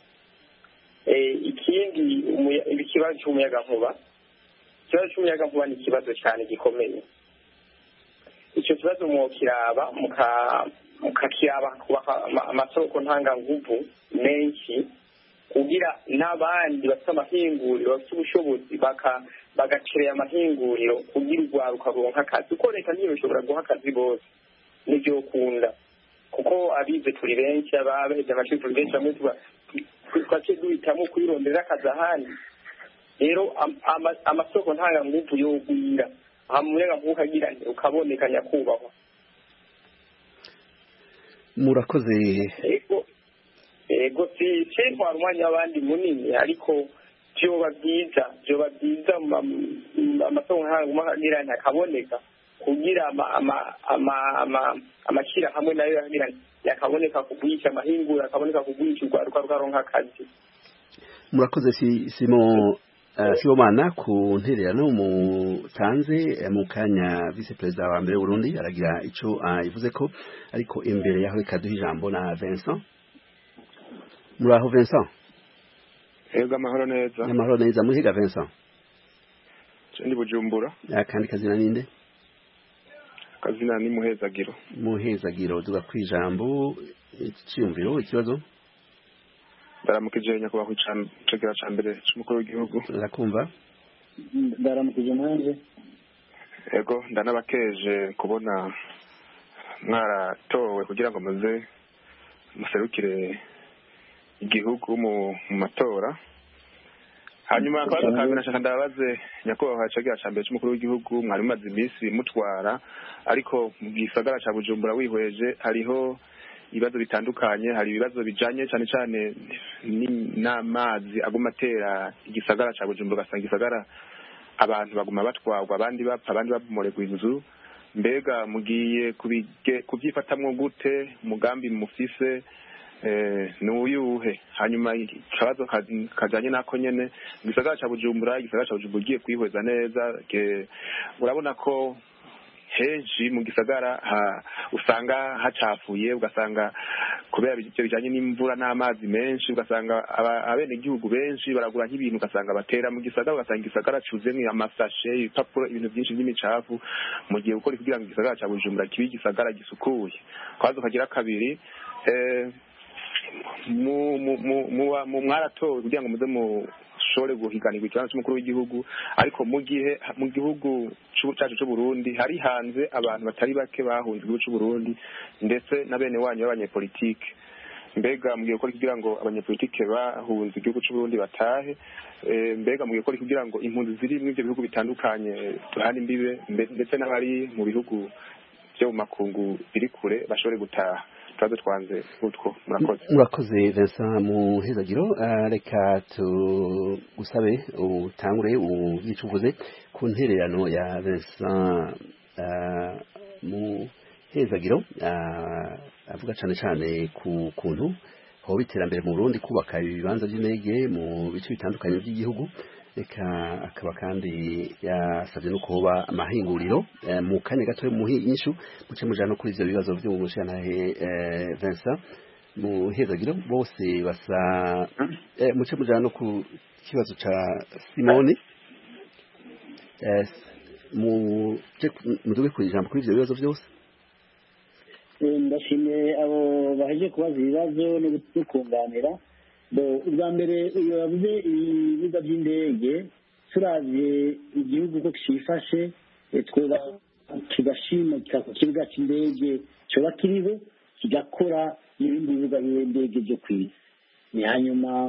ikindi ikibazo cy'umuyagankuba ikibazo cy'umuyagankuba ni ikibazo cyane gikomeye icyo kibazo mwokiraba mukakiraba amasoko ntanganguvu menshi kugira n'abandi bafite amahinguriro bafite ubushobozi bagacereye amahinguriro kugira urwaruka ruronka akazi kuko leta niyo ishobora guha akazi bose nibyo ukunda kuko abize turi benshi abaheze amashuri turi benshi bamwe twace duhitamo kwirondera akazi ahandi rero amasoko ntanganguvu yogwira hamurega nkukagira ukaboneka nyakubahwa murakoze ego ego si cyentwara umwanya w'abandi munini ariko byoba byiza byoba byiza amasoko ntanganguvu ntakaboneka kugira amashyira hamwe nayo yakaboneka kugwisha amahingura akaboneka kugwisha urwaruka rukaronka akazi murakoze Simon Sibomana ku ntererano mutanze mu kanya vice perezida wa mbere w'Uburundi aragira ico yivuze ko ariko imbere yaho ikaduha ijambo na Vincent. Muraho Vincent? Ego amahoro neza. Amahoro neza muhiga Vincent. Ndi Bujumbura. Akandi kazina ninde? Kazina ni Muhezagiro. Muhezagiro duga kwijambo icyumviro ikibazo. Ndaramukije nyakubahwa kwicegera ca mbere c'umukuru w'igihugu. Ndakumva. Ndaramukije nanje. Ego ndanabakeje kubona mwaratowe kugira ngo muze muserukire igihugu mu matora. Hanyuma akabazo kamwe nashaka ndabaze nyakubahwa kwicegera ca mbere c'umukuru w'igihugu mwari mumaze iminsi mutwara ariko mu gisagara ca Bujumbura wihweje hariho ibibazo bitandukanye, hari ibibazo bijanye cyane cyane n'amazi aguma atera igisagara ca Bujumbura, ugasanga igisagara abantu baguma batwarwa, abandi bapfa, abandi babomorerwa inzu. Mbega mugiye kubyifatamwo gute? Umugambi mufise eh n'uyuhe? Hanyuma ikibazo kajanye nako nyene igisagara ca Bujumbura, igisagara ca Bujumbura ugiye kwihweza neza, urabona ko henshi mu gisagara ha usanga hacafuye, ugasanga kubera ibyo bijanye n'imvura n'amazi menshi, ugasanga abene igihugu benshi baragura nk'ibintu, ugasanga batera mu gisagara, ugasanga igisagara cuzemwe amasashe, ibipapuro, ibintu byinshi by'imicafu. Mu gihe ukora kugira ngo igisagara ca Bujumbura kibe igisagara gisukuye. Kwazo kagira kabiri eh mu mu mu mwaratowe kugira ngo muze mu shore guhiganirwa ikibanza cy'umukuru w'igihugu, ariko mu gihe mu gihugu cyacu cy'u Burundi hari hanze abantu batari bake bahunze igihugu cy'u Burundi ndetse na bene wanyu b'abanyepolitike. Mbega mugiye gukora kugira ngo abanyepolitike bahunze igihugu cy'u Burundi batahe? Mbega mugiye gukora kugira ngo impunzi ziri mu ivyo bihugu bitandukanye tuhana imbibe ndetse n'abari mu bihugu byo mu makungu biri kure bashobore gutaha? Twaze twanze utwo. Murakoze. Murakoze Vincent Muhezagiro. Reka tugusabe utangure ubicuvuze ku ntererano ya Vincent Muhezagiro avuga cyane cyane ku kuntu ho biterambere mu Burundi kubaka ibibanza by'indege mu bice bitandukanye by'igihugu. Reka akaba kandi yasabye no kuba amahinguriro mu kanya gato muhi inyishu muce mujana kuri ivyo bibazo byo mu shantahe Vincent Muhezagiro bose basa muce mujana ku kibazo ca Simone mu muduge ku ijambo kuri ivyo bibazo byose. Ndashimye abo baheje kubaza ibibazo no gukunganira. Ubwa mbere iyo yavuze ibibuga by'indege, turavye igihugu ko cifashe, twoba kigashima ku kibuga cy'indege coba kiriho kigakora n'ibindi bibuga by'indege byo kwisi. Ni hanyuma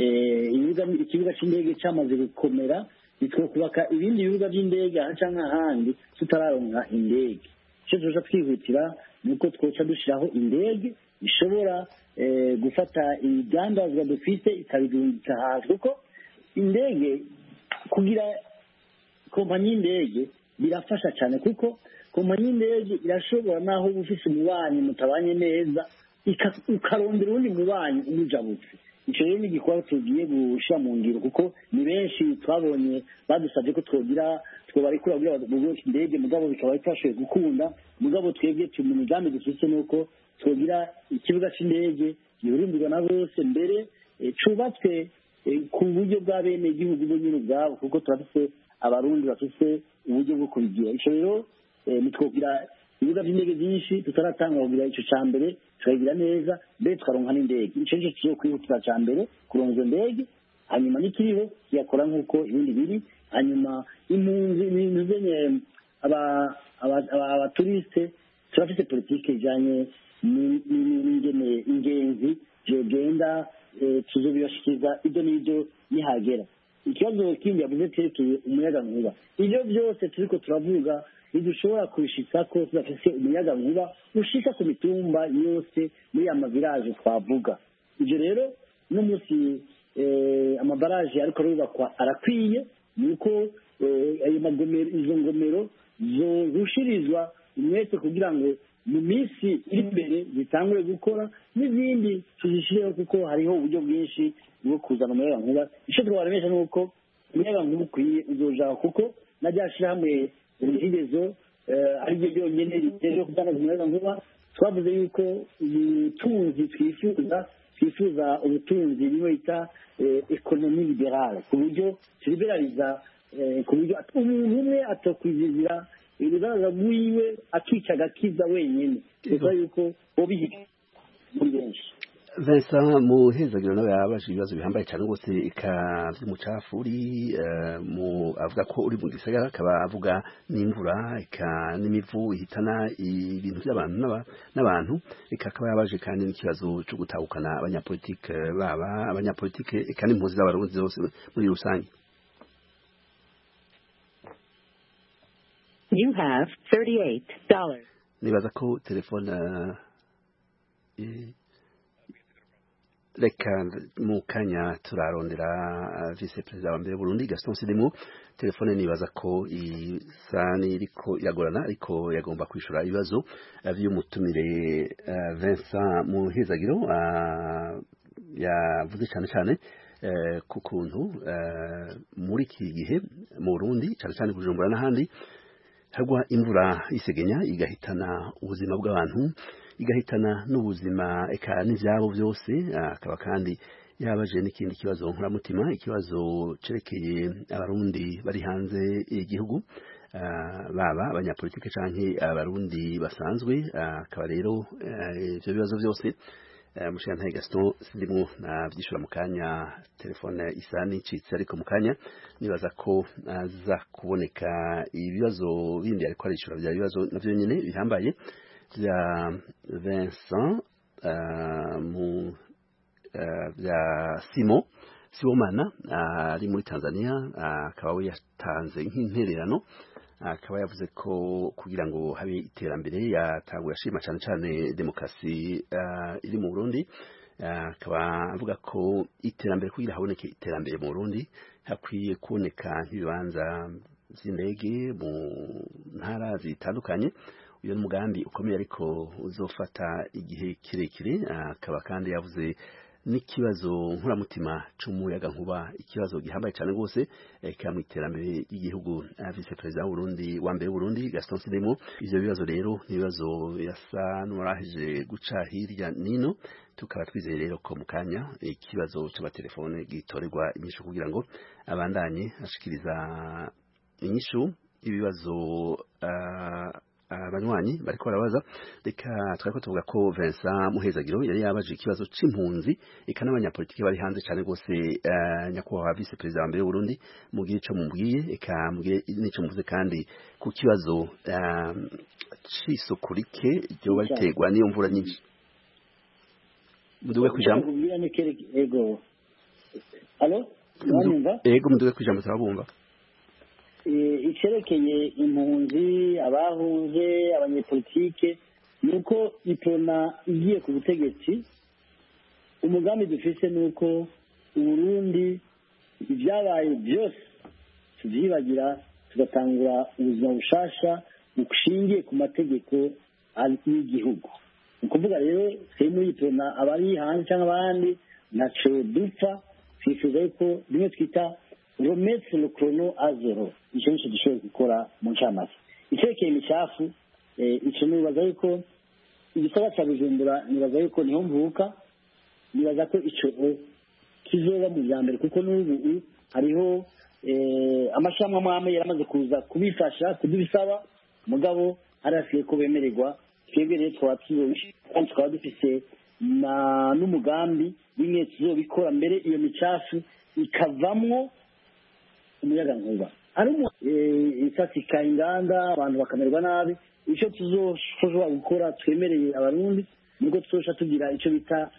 ikibuga cy'indege cyamaze gukomera, bitwo kubaka ibindi bibuga by'indege aha canke ahandi tutararonka indege. Icyo tuja twihutira nuko twoca dushiraho indege ishobora gufata ibidandazwa dufite ikabidungika hanze, kuko indege kugira kompanyi y'indege birafasha cyane, kuko kompanyi y'indege irashobora naho ufise umubanyi mutabanye neza ukarondera undi mubanyi umujabutse. Icyo rero ni igikorwa tugiye gushira mu ngiro, kuko ni benshi twabonye badusabye ko twogira twobarikura kugira bagurishe indege, mugabo bikaba bitashoboye gukunda. Mugabo twebwe turi mu migambi dufite nuko twogira ikibuga cy'indege gihurumbirwa na bose, mbere cubatswe ku buryo bwa bene igihugu bo nyine ubwabo, kuko turafise abarundi bafise uburyo bwo kubigira. Ico rero nitwogira ibibuga by'indege byinshi tutaratanga kugira ico ca mbere tukagira neza, mbere tukaronka n'indege. Ico nico tuzokwihutira ca mbere, kuronka indege, hanyuma n'ikiriho kiyakora nk'uko ibindi biri. Hanyuma impunzi ibintu zenye aba abaturiste turafise politike ijanye n'ingene ingenzi zogenda tuzobibashikiriza ibyo n'ibyo nihagera. Ikibazo kindi yavuze cerekeye umuyaga nkuba, ivyo byose turiko turavuga ntidushobora kubishikako tudafise umuyaga nkuba ushika ku mitumba yose muri ya maviraje twavuga. Ivyo rero n'umunsi amabaraje ariko arubakwa arakwiye, nuko ayo magomero izo ngomero zorushirizwa umwete kugira ngo mu minsi iri imbere zitangure gukora, n'izindi tuzishireho kuko hariho uburyo bwinshi bwo kuzana umuyaga nkuba. Icyo twabaremesha ni uko umuyaga nkuba ukwiye uzojaho kuko na rya shyirahamwe uruhirezo ari ryo ryonyine riteje kudandaza umuyaga nkuba twavuze yuko ubutunzi twifuza twifuza ubutunzi bimwe bita ekonomi liberale ku buryo turiberariza ku buryo umuntu umwe atokwizizira ibibazo bwiwe akica agakiza wenyine bivuga yuko bobihiga muri benshi Vincent Muhezagiro nawe yabaje ibibazo bihambaye cyane rwose ika by'umucafu uri mu avuga ko uri mu gisagara akaba avuga n'imvura ika n'imivu ihitana ibintu by'abantu n'abantu ika akaba yabaje kandi n'ikibazo cyo gutahukana abanyapolitike baba abanyapolitike ika n'impuzi z'abarundi zose muri rusange. You have thirty-eight dollars. Nibaza ko telefone reka mu kanya turarondera vice perezida wa mbere Burundi Gaston Sindimwo telefone nibaza ko isani iriko iragorana ariko yagomba kwishura ibibazo by'umutumire Vincent Muhezagiro yavuze cyane cyane ku kuntu muri iki gihe mu Burundi cyane cyane Bujumbura n'ahandi hagwa imvura isegenya igahitana ubuzima bw'abantu igahitana n'ubuzima eka n'ivyabo byose akaba kandi yabaje n'ikindi kibazo nkuramutima ikibazo cerekeye abarundi bari hanze y'igihugu baba abanyapolitike canke abarundi basanzwe akaba rero ivyo bibazo byose Mushiyantahe Gaston Sindimwo navyishura mu kanya telefone isani icitse ariko mu kanya nibaza ko aza kuboneka ibibazo bindi ariko arishura bya bibazo navyo nyene bihambaye bya Vincent mu bya Simon Sibomana ari muri Tanzania akaba we yatanze nk'intererano akaba yavuze ko kugira ngo habe iterambere yatanguye ashima cyane cyane demokrasi iri mu Burundi akaba avuga ko iterambere kugira haboneke iterambere mu Burundi hakwiye kuboneka nk'ibibanza by'indege mu ntara zitandukanye uyu n'umugambi ukomeye ariko uzofata igihe kirekire akaba kandi yavuze n'ikibazo nkuramutima c'umuyaga nkuba ikibazo gihambaye cyane rwose eka mu iterambere y'igihugu vice perezida w'Uburundi wa mbere w'Uburundi Gaston Sindimwo ivyo bibazo rero nibibazo yasa n'urahije guca hirya nino tukaba twizeye rero ko mu kanya ikibazo c'abatelefone gitorerwa inyishu kugira ngo abandanye ashikiriza inyishu ibibazo uh, abanywanyi bariko barabaza reka twariko tuvuga ko Vincent Muhezagiro yari yabaje ikibazo c'impunzi eka n'abanyapolitike bari hanze cyane gose uh, nyakubahwa vice perezida wa mbere w'Uburundi mugiye ico mubwiye eka mugiye nico muvuze kandi ku kibazo uh, c'isuku rike ryoba riterwa n'iyo mvura nyinshi muduwe kwijambo ego allo ego muduwe kwijambo turabumva icyerekeye impunzi abahunze abanyepolitike nuko iprona igiye ku butegetsi umugambi dufise nuko Uburundi ibyabaye byose tuvyibagira tugatangura ubuzima bushasha bushingiye ku mategeko y'igihugu ni ukuvuga rero twe muri iprona abari hanze cyangwa abandi ntaco dupfa twifuza yuko rimwe twita remettre le chrono à zero icyo nicyo dushoboye gukora mu ncamake icyerekeye imicafu icyo nibaza yuko igisagara cya Bujumbura nibaza yuko niho mvuka nibaza ko icyo kizoba mu bya mbere kuko n'ubu hariho amashami amwe yaramaze kuza kubifasha kudubisaba mugabo harasiye ko bemererwa twebwe rero twaba tuzobisha kandi tukaba dufise n'umugambi bimwe tuzobikora mbere iyo micafu ikavamwo umuyaga nkuba ari mu isatika inganda abantu bakamerwa nabi icyo tuzoshobora gukora twemereye abarundi nubwo tuzosha tugira icyo bita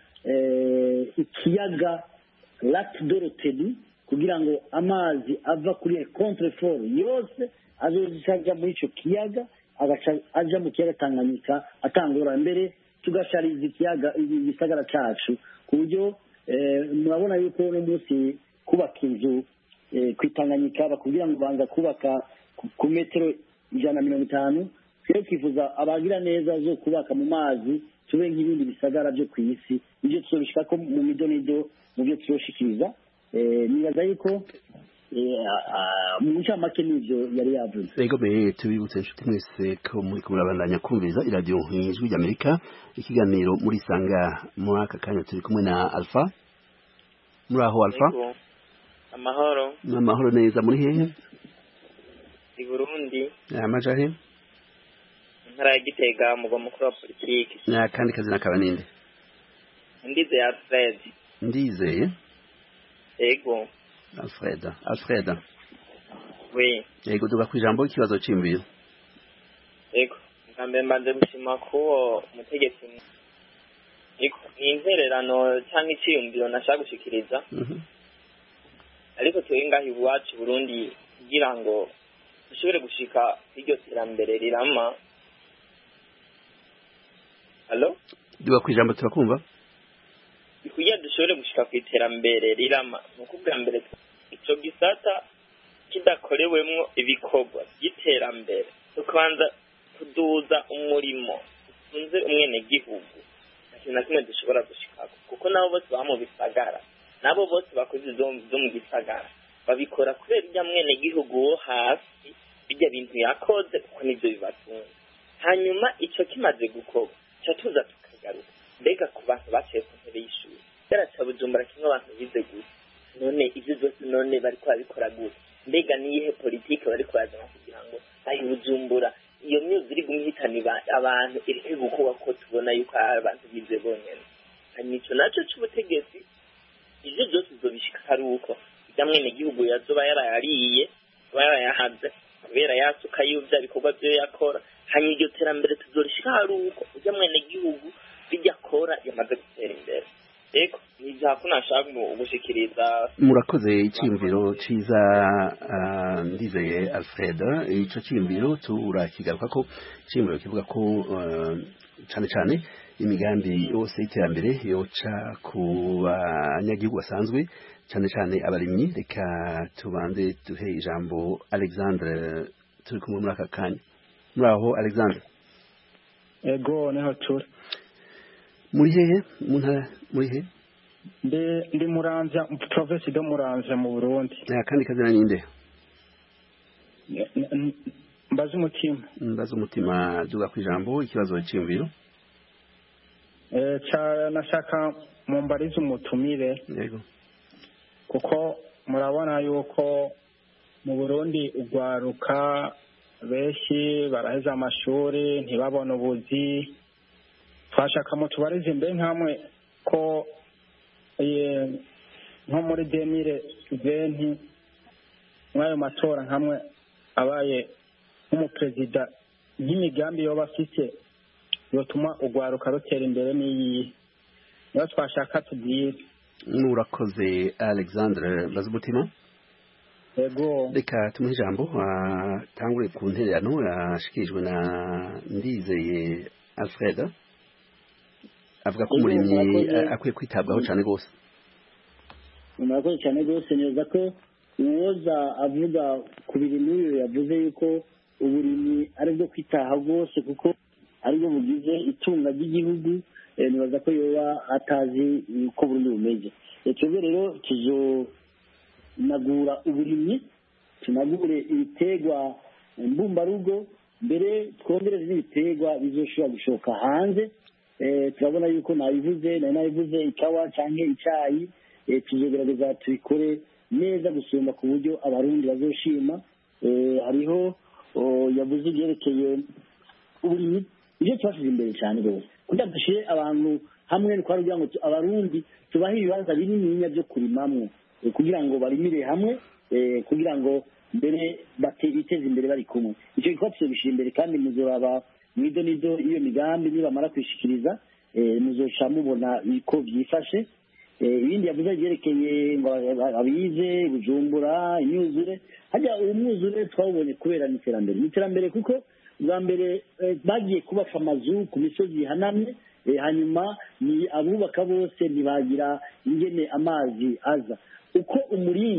ikiyaga lac de Rotedi kugira ngo amazi ava kuri contrefort yose azozaja muri ico kiyaga agaca aja mu kiyaga Tanganyika atangura mbere tugashariza ikiyaga igisagara cacu ku buryo murabona yuko no munsi kubaka inzu kwitanganyika bakubwira ngo banza kubaka ku metero ijana na mirongo itanu rero twifuza abagira neza zo kubaka mu mazi tube nk'ibindi bisagara byo ku isi ibyo tuzobishika ko mu midonido mu byo tuzoshikiriza nibaza yuko mu ncamake n'ivyo yari yavuze. Ego be tubibutse inshuti mwese ko muri kumurabandanya kumviriza iradiyo Ijwi ry'Amerika ikiganiro muri sanga muri aka kanya turi kumwe na Alpha. Muri aho Alpha? Amahoro. Amahoro neza muri hehe? I Burundi. Amaja he? Ntara ya Gitega mugwa mukuru wa politiki. Na kandi kazi nakaba ninde? Ndize Alfred. Ndize? Ego. Alfred. Alfred. Oui. Ego duga kwijambo ikibazo cimbiyo. Ego. Ngambe mbanze gushima ko umutegetsi Ego ni intererano cyangwa iciyumviro nashaka gushikiriza. Mhm. Ariko tuyenga iwacu Burundi kugira ngo dushobore gushika iryo terambere rirama. Allo? Duga kwijambo turakumva? Ikuye dushobore gushika ku iterambere rirama. Nukubwa mbere ico gisata kidakorewemwo ibikorwa by'iterambere. Tukanza kuduza umurimo tunze umwene gihugu. Na kimwe dushobora gushika kuko nabo bose bamo bisagara. Nabo bose bakoze zo mu gisagara. Babikora kubera irya mwene gihugu wo hasi bijya bintu yakoze kuko nivyo bibatunga. Hanyuma ico kimaze gukorwa cyatuza tukagaruka. Mbega ku bantu baciye ku ntebe y'ishuri. Yaraca Bujumbura kimwe abantu bize gusa. None ivyo byose none bari kwabikora gute? Mbega niyihe politike bari kwazana kugira ngo ayi Bujumbura iyo myuzi iri gumhitana abantu iri gukuba ko tubona yuko abantu bize bonyene. Hanyuma naco cy'ubutegetsi ivyo byose bizobishika karuko jamwe ne gihugu yazoba yarayariye barayahaze kubera yasuka yuvya bikorwa byo yakora hanyuma iryo terambere tuzorishika haruko jamwe ne gihugu bijya kora yamaze gutera imbere. Eko nija kunashaka ugushikiriza murakoze icyimviro ciza uh, ndizeye Alfred ico cyimviro turakigaruka ko cyimviro kivuga ko uh, cyane cyane imigambi yose y'iterambere yoca ku banyagihugu basanzwe cyane cyane abarimyi. Reka tubanze duhe ijambo Alexandre turi kumwe muri aka kanya. Muri aho Alexandre? Ego niho turi. Muri hehe? Muri hehe? Ndi ndi Muramvya province de Muramvya mu Burundi. Ya kandi kazina ninde? Mbaza umutima. Mbaza umutima duga kwijambo ikibazo cy'imviro. Eh cha nashaka mumbarize umutumire. Yego. Kuko murabona yuko mu Burundi ugwaruka beshi baraheza amashuri ntibabona ubuzi. Twashaka mu tubarize mbe nkamwe ko eh nko muri deux mille vingt mwayo matora nkamwe abaye nk'umuperezida y'imigambi yo bafite yotuma ugwaruka rutera imbere n'iyi niyo twashaka tugiye. Nurakoze Alexandre Bazumutima. Ego reka tumuhe ijambo atangure ku ntererano yashikirijwe na Ndizeye Alfred avuga ko umurimyi akwiye kwitabwaho cyane rwose. Murakoze cyane rwose neza ko uwoza avuga ku bintu n'uyu yavuze yuko uburimyi ari bwo kwitaha rwose kuko aribwo bugize itunga ry'igihugu. Nibaza ko yoba atazi uko Burundi bumeze. Twebwe rero tuzonagura uburimyi tunagure ibitegwa mbumbarugo mbere twongereze n'ibitegwa bizoshobora gushoka hanze. Turabona yuko nabivuze nari nabivuze ikawa canke icayi tuzogerageza tubikore neza gusumba ku buryo abarundi bazoshima. Hariho yavuze ibyerekeye uburimyi ibyo twashize imbere cyane rwose kugira dushyire abantu hamwe ni kugira ngo abarundi tubahe ibibanza binininya byo kurimamwo kugira ngo barimire hamwe kugira ngo mbere biteze imbere bari kumwe. Icyo gikorwa tuzobishyira imbere kandi muzoraba mwido nido iyo migambi nibamara kwishikiriza muzoca mubona ko byifashe. Ibindi yavuze byerekeye ngo abize Bujumbura imyuzure hajya uwo mwuzure twawubonye kubera n'iterambere n'iterambere kuko bwa mbere bagiye kubaka amazu ku misozi ihanamye hanyuma ni abubaka bose ntibagira ingene amazi aza uko umurinzi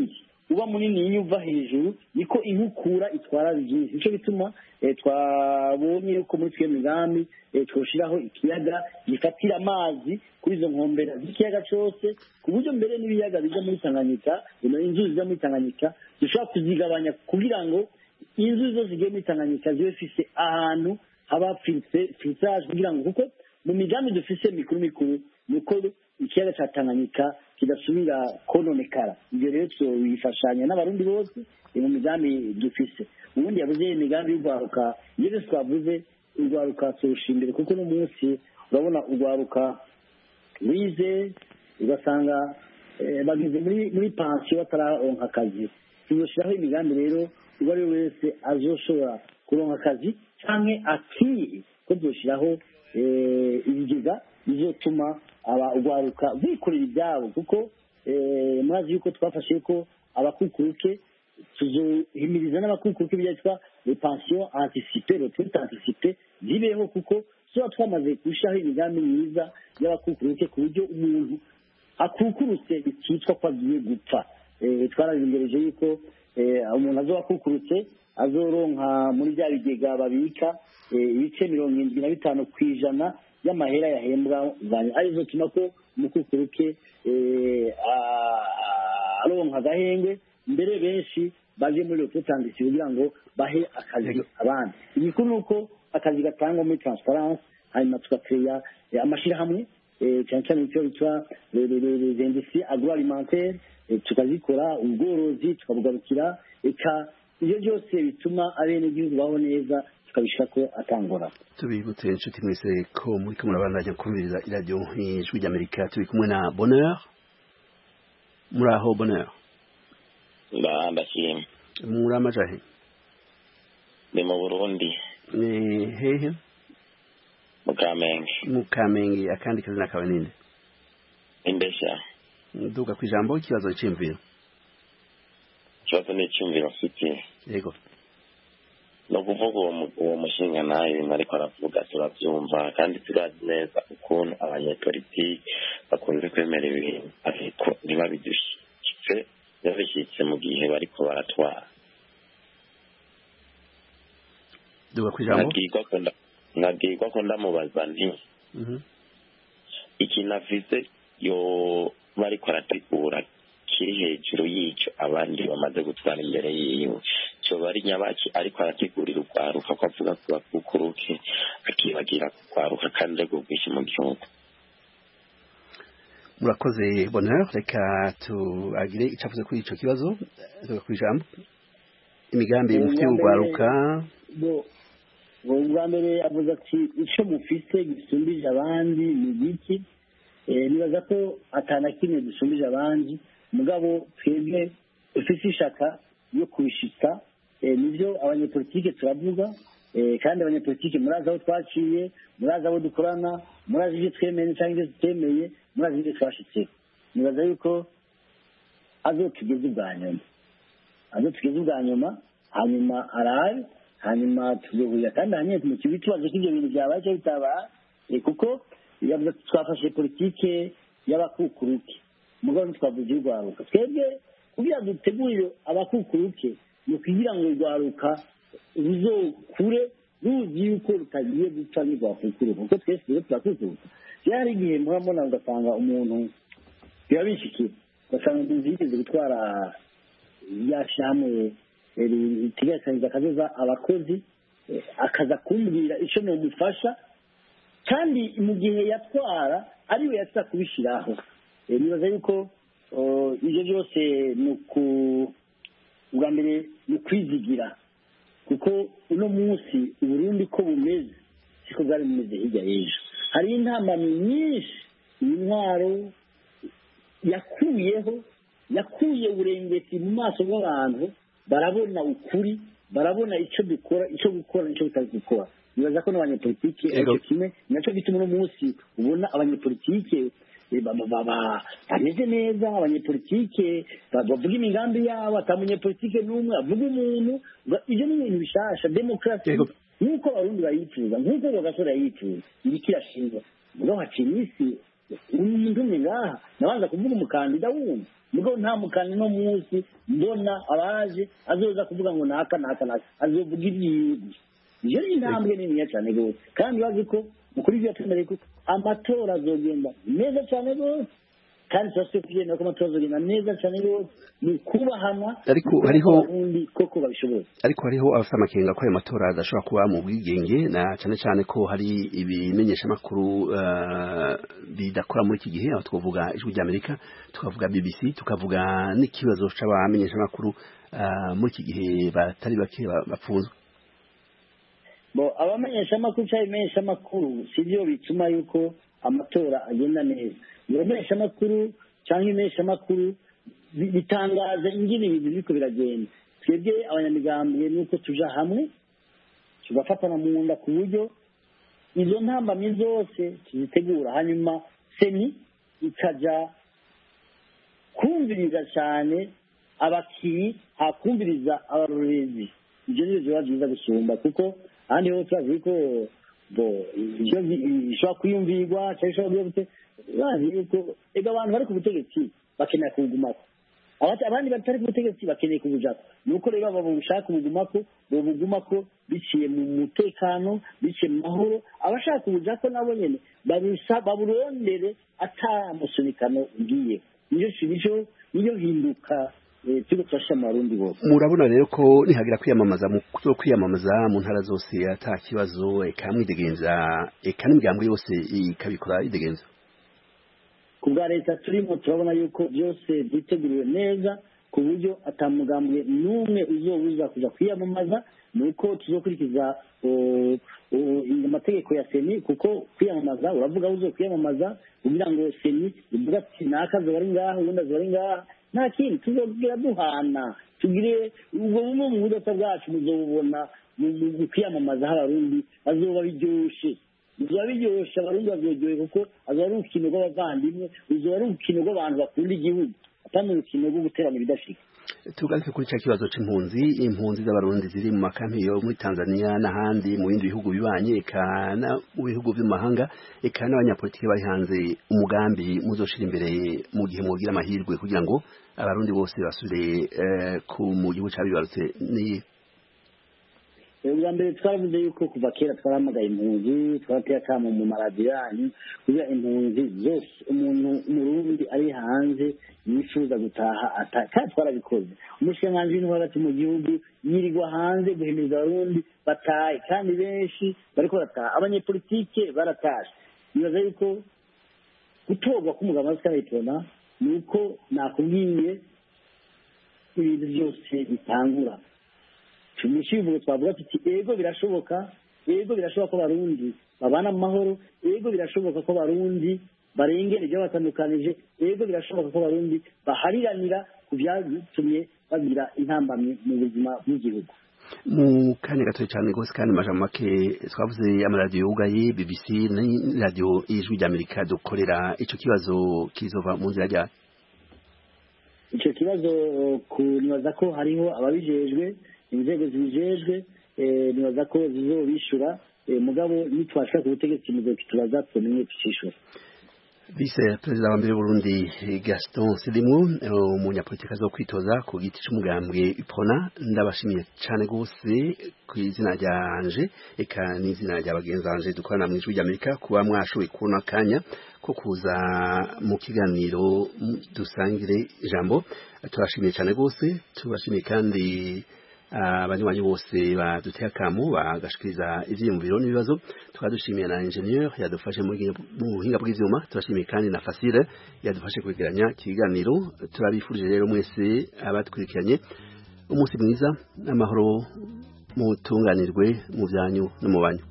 uba munini iyo uva hejuru niko inkukura itwara byinshi nicyo bituma twabonye yuko muri twe migambi twoshyiraho ikiyaga gifatira amazi kuri izo nkombera z'ikiyaga cyose ku buryo mbere n'ibiyaga bijya muri Tanganyika inzuzi zijya muri Tanganyika dushobora kuzigabanya kugira ngo inzuzi zose zigiye muri Tanganyika zibe zifite ahantu haba filtrage kugira ngo kuko mu migambi dufise mikuru mikuru nuko ikiyaga cya Tanganyika kidasubira kononekara ibyo rero tubifashanya n'abarundi bose mu migambi dufise ubundi yavuze imigambi y'urwaruka iyo twavuze urwaruka turushimbire kuko no munsi urabona urwaruka wize ugasanga bageze muri muri pansiyo batararonka akazi tuzoshyiraho imigambi rero uwo ari we wese azoshobora kuronka akazi cyangwa akiye ko tuzoshyiraho ibigega bizotuma urwaruka bikorera ibyabo kuko murazi yuko twafashe ko abakukuruke tuzohimiriza n'abakukuruke byitwa pension anticipe retraite anticipe zibeho kuko tuba twamaze gushyiraho imigambi myiza y'abakukuruke ku buryo umuntu akukurutse bititwa ko agiye gupfa twarabigengereje yuko umuntu azoba akukurutse azoronka muri bya bigega babika ibice mirongo irindwi na bitanu ku ijana y'amahera yahembwa arizo tuma ko umukukuruke aronka agahengwe mbere benshi baje muri retraite anticipe kugira ngo bahe akazi abandi igikuru ni uko akazi gatangwa muri transparence hanyuma tugakeya amashyirahamwe cyane cyane icyo bitwa les industries agroalimentaires tukazikora ubworozi tukabugarukira eka ibyo byose bituma abenegihugu baho neza tukabishaka ko atangora tubibutse inshuti mwese ko muri kumwe n'abandanya kumviriza iradiyo ijwi ry'Amerika turi kumwe na Bonheur muri aho Bonheur ndashimye muri amajahe ni mu Burundi ni hehe mu Kamenge mu Kamenge akandi kazina kawe ninde Imbesha nduga ku ijambo ikibazo cy'imviro ikibazo ni icyumviro mfite yego no kuvuga uwo mushinga nayo ibintu ariko aravuga turabyumva kandi turazi neza ukuntu abanyepolitiki bakunze kwemera ibintu ariko ntibabidushyitse babishyitse mu gihe bariko baratwara duga ku ijambo nabwirwa ko ndamubaza nti ikintu afise yo bariko arategura kiri hejuru y'icyo abandi bamaze gutwara imbere yiwe cyo bari nyabaki ariko arategurira urwaruka ko avuga ko bakukuruke akibagira kwaruka kandi rwo bwinshi mu gihugu murakoze Bonheur reka tuagire icavuze kuri ico kibazo tuga ku ijambo imigambi mufite urwaruka bwa mbere avuga ati icyo mufite gisumbije abandi ni biki nibaza ko atana kimwe gisumbije abandi mugabo twebwe dufite ishaka yo kubishitsa nibyo abanyepolitike turavuga kandi abanyepolitike murazi aho twaciye murazi aho dukorana murazi ibyo twemeye cyangwa ibyo tutemeye murazi ibyo twashitseho nibaza yuko azo tugeze ubwa nyuma azo tugeze ubwa nyuma hanyuma araye hanyuma tuzohurira kandi hanyuma mu kibi tubaze ko ibyo bintu byabaye cyangwa bitabaye kuko yavuze twafashe politike y'abakukuruke mugabo ntitwavuze urwaruka twebwe kugira dutegurire abakukuruke ni ukugira ngo urwaruka ruzokure ruzi yuko rutagiye gupfa n'urwakukuruka kuko twese rero turakukuruka rero hari igihe murabona ugasanga umuntu biba bishikiye ugasanga umuntu yigeze gutwara yashyirahamwe ritegekanyiriza akazoza abakozi akaza kumbwira icyo namufasha kandi mu gihe yatwara ariwe yasa kubishyiraho nibaza yuko ibyo byose ni ubwa mbere ni ukwizigira kuko uno munsi uburundi ko bumeze siko bwari bumeze hirya y'ejo hari intambamyi nyinshi iyi ntwaro yakuyeho yakuye uburengeti mu maso y'abantu barabona ukuri barabona icyo dukora icyo gukora n'icyo bitari gukora nibaza ko n'abanyepolitike aricyo kimwe nacyo gituma uno munsi ubona abanyepolitike bameze neza abanyepolitike bavuga imigambi yabo ata munyepolitike n'umwe avuga umuntu ibyo ni ibintu bishasha demokarasi nk'uko abarundi bayifuza nk'uko bagasore yayifuza ibiki irashinga mugabo haciye iminsi umuntu umwe ngaha nabanza kuvuga umukandida wumva mugabo nta mukandida no munsi mbona abaje azoza kuvuga ngo naka naka naka azovuga ibyigwa iyo ni intambwe niniya cyane rwose kandi bazi ko mukuru ibyo yatemereye ko amatora azogenda neza cyane rwose kandi turasiye kubyemera ko amatora azogenda neza cyane rwose ni kubahana ariko hariho koko babishoboye ariko hariho abafite amakenga ko ayo matora adashobora kuba mu bwigenge na cyane cyane ko hari ibimenyeshamakuru uh, bidakora muri iki gihe aho twavuga ijwi ry'Amerika tukavuga B B C tukavuga n'ikibazo c'abamenyeshamakuru uh, muri iki gihe batari bake bapfunzwe bo abamenyeshamakuru cyangwa ibimenyeshamakuru sibyo bituma yuko amatora agenda neza ibimenyeshamakuru cyangwa ibimenyeshamakuru bitangaza ingene ibintu biriko biragenda twebwe abanyamigambwe nuko tuja hamwe tugafatana mu nda ku buryo izo ntambamye zose tuzitegura hanyuma seni ikaja kumviriza cyane abakiri hakumviriza abarorezi ibyo nivyo biba byiza gusumba kuko ahandi ho turazi ko bo ibyo bishobora kwiyumvirwa cyangwa bishobora gute bazi yuko ega abantu bari ku butegetsi bakeneye kubugumako abandi batari ku butegetsi bakeneye kubujako nuko rero abo bushaka kubugumako bobugumako biciye mu mutekano biciye mu mahoro abashaka kubujako nabo nyene babisa baburondere atamusunikano ugiye niyo niyo niyo hinduka tuko twasha marundi bose murabona rero ko nihagira kwiyamamaza mu zo kwiyamamaza mu ntara zose ata kibazo ekamwidegenza ekanimigambwe yose ikabikora idegenza kubwa leta turimo turabona yuko byose byiteguriwe neza ku buryo atamugambwe n'umwe uzobuza kuja kwiyamamaza nuko tuzokurikiza amategeko ya seni kuko kwiyamamaza uravuga uzo kwiyamamaza kugira ngo seni ivuga ati nakazo bari ngaho ubundi azo bari ngaho nta kindi tuzogira duhana tugire ubwo bumwe mu budasa bwacu muzobubona mu kwiyamamaza abarundi bazoba biryoshe bizoba biryoshe abarundi bazoryohe kuko azoba ari urukino rw'abavandimwe uzoba ari urukino rw'abantu bakunda igihugu atari urukino rwo guterana ibidashika tugaruke kuri cya kibazo c'impunzi impunzi z'abarundi ziri mu makampi yo muri Tanzania n'ahandi mu bindi bihugu bibanye eka mu bihugu by'amahanga eka n'abanyapolitiki bari hanze umugambi muzoshira imbere mu gihe mugira amahirwe kugira ngo abarundi bose basubire ku mu gihugu cabibarutse ni ubwa mbere twaravuze yuko kuva kera twaramagaye impunzi twarateye akamo mu maradiyo yanyu kugira impunzi zose umuntu umurundi ari hanze yifuza gutaha kandi twarabikoze umushikiranganji w'intwaro hagati mu gihugu yirirwa hanze guhimiriza abarundi batahe kandi benshi bariko barataha abanyepolitike baratashe nibaza yuko gutorwa k'umugabo wa sikayitona ni uko nakubwiye ibintu byose bitangura tumishivugo twavuga tuti ego birashoboka ego birashoboka ko barundi babana mu mahoro ego birashoboka ko barundi barengera ibyo batandukanije ego birashoboka ko barundi bahariranira ku byatumye bagira intambamye mu buzima bw'igihugu mu kanya gato cyane gose kandi majambo make twavuze amaradiyo yugaye B B C n'iradiyo ijwi ry'Amerika dukorera ico kibazo kizova mu nzira rya ico kibazo kunibaza ko hariho ababijejwe inzego zibijejwe nibaza ko zizobishura mugabo nitwashaka ubutegetsi muzo kitubaza tumenye tucishura Vice Perezida wa mbere Burundi Gaston Selimu umunyapolitika zo kwitoza ku giti c'umugambwe Ipona ndabashimiye cyane gose ku izina ryanje eka n'izina rya bagenzanje dukorana mu ijwi ry'Amerika kuba mwashoboye kubona kanya ko kuza mu kiganiro dusangire ijambo turashimiye cyane gose turashimiye kandi abanywanyi bose baduteye akamo bagashikiriza ivyiyumviro n'ibibazo twadushimiye na ingenieur yadufashe mu buhinga bw'ivyuma turashimiye kandi na Facile yadufashe kwegeranya ikiganiro turabifurije rero mwese abatwirikiranye umunsi mwiza amahoro mutunganirwe mu byanyu no mu banyu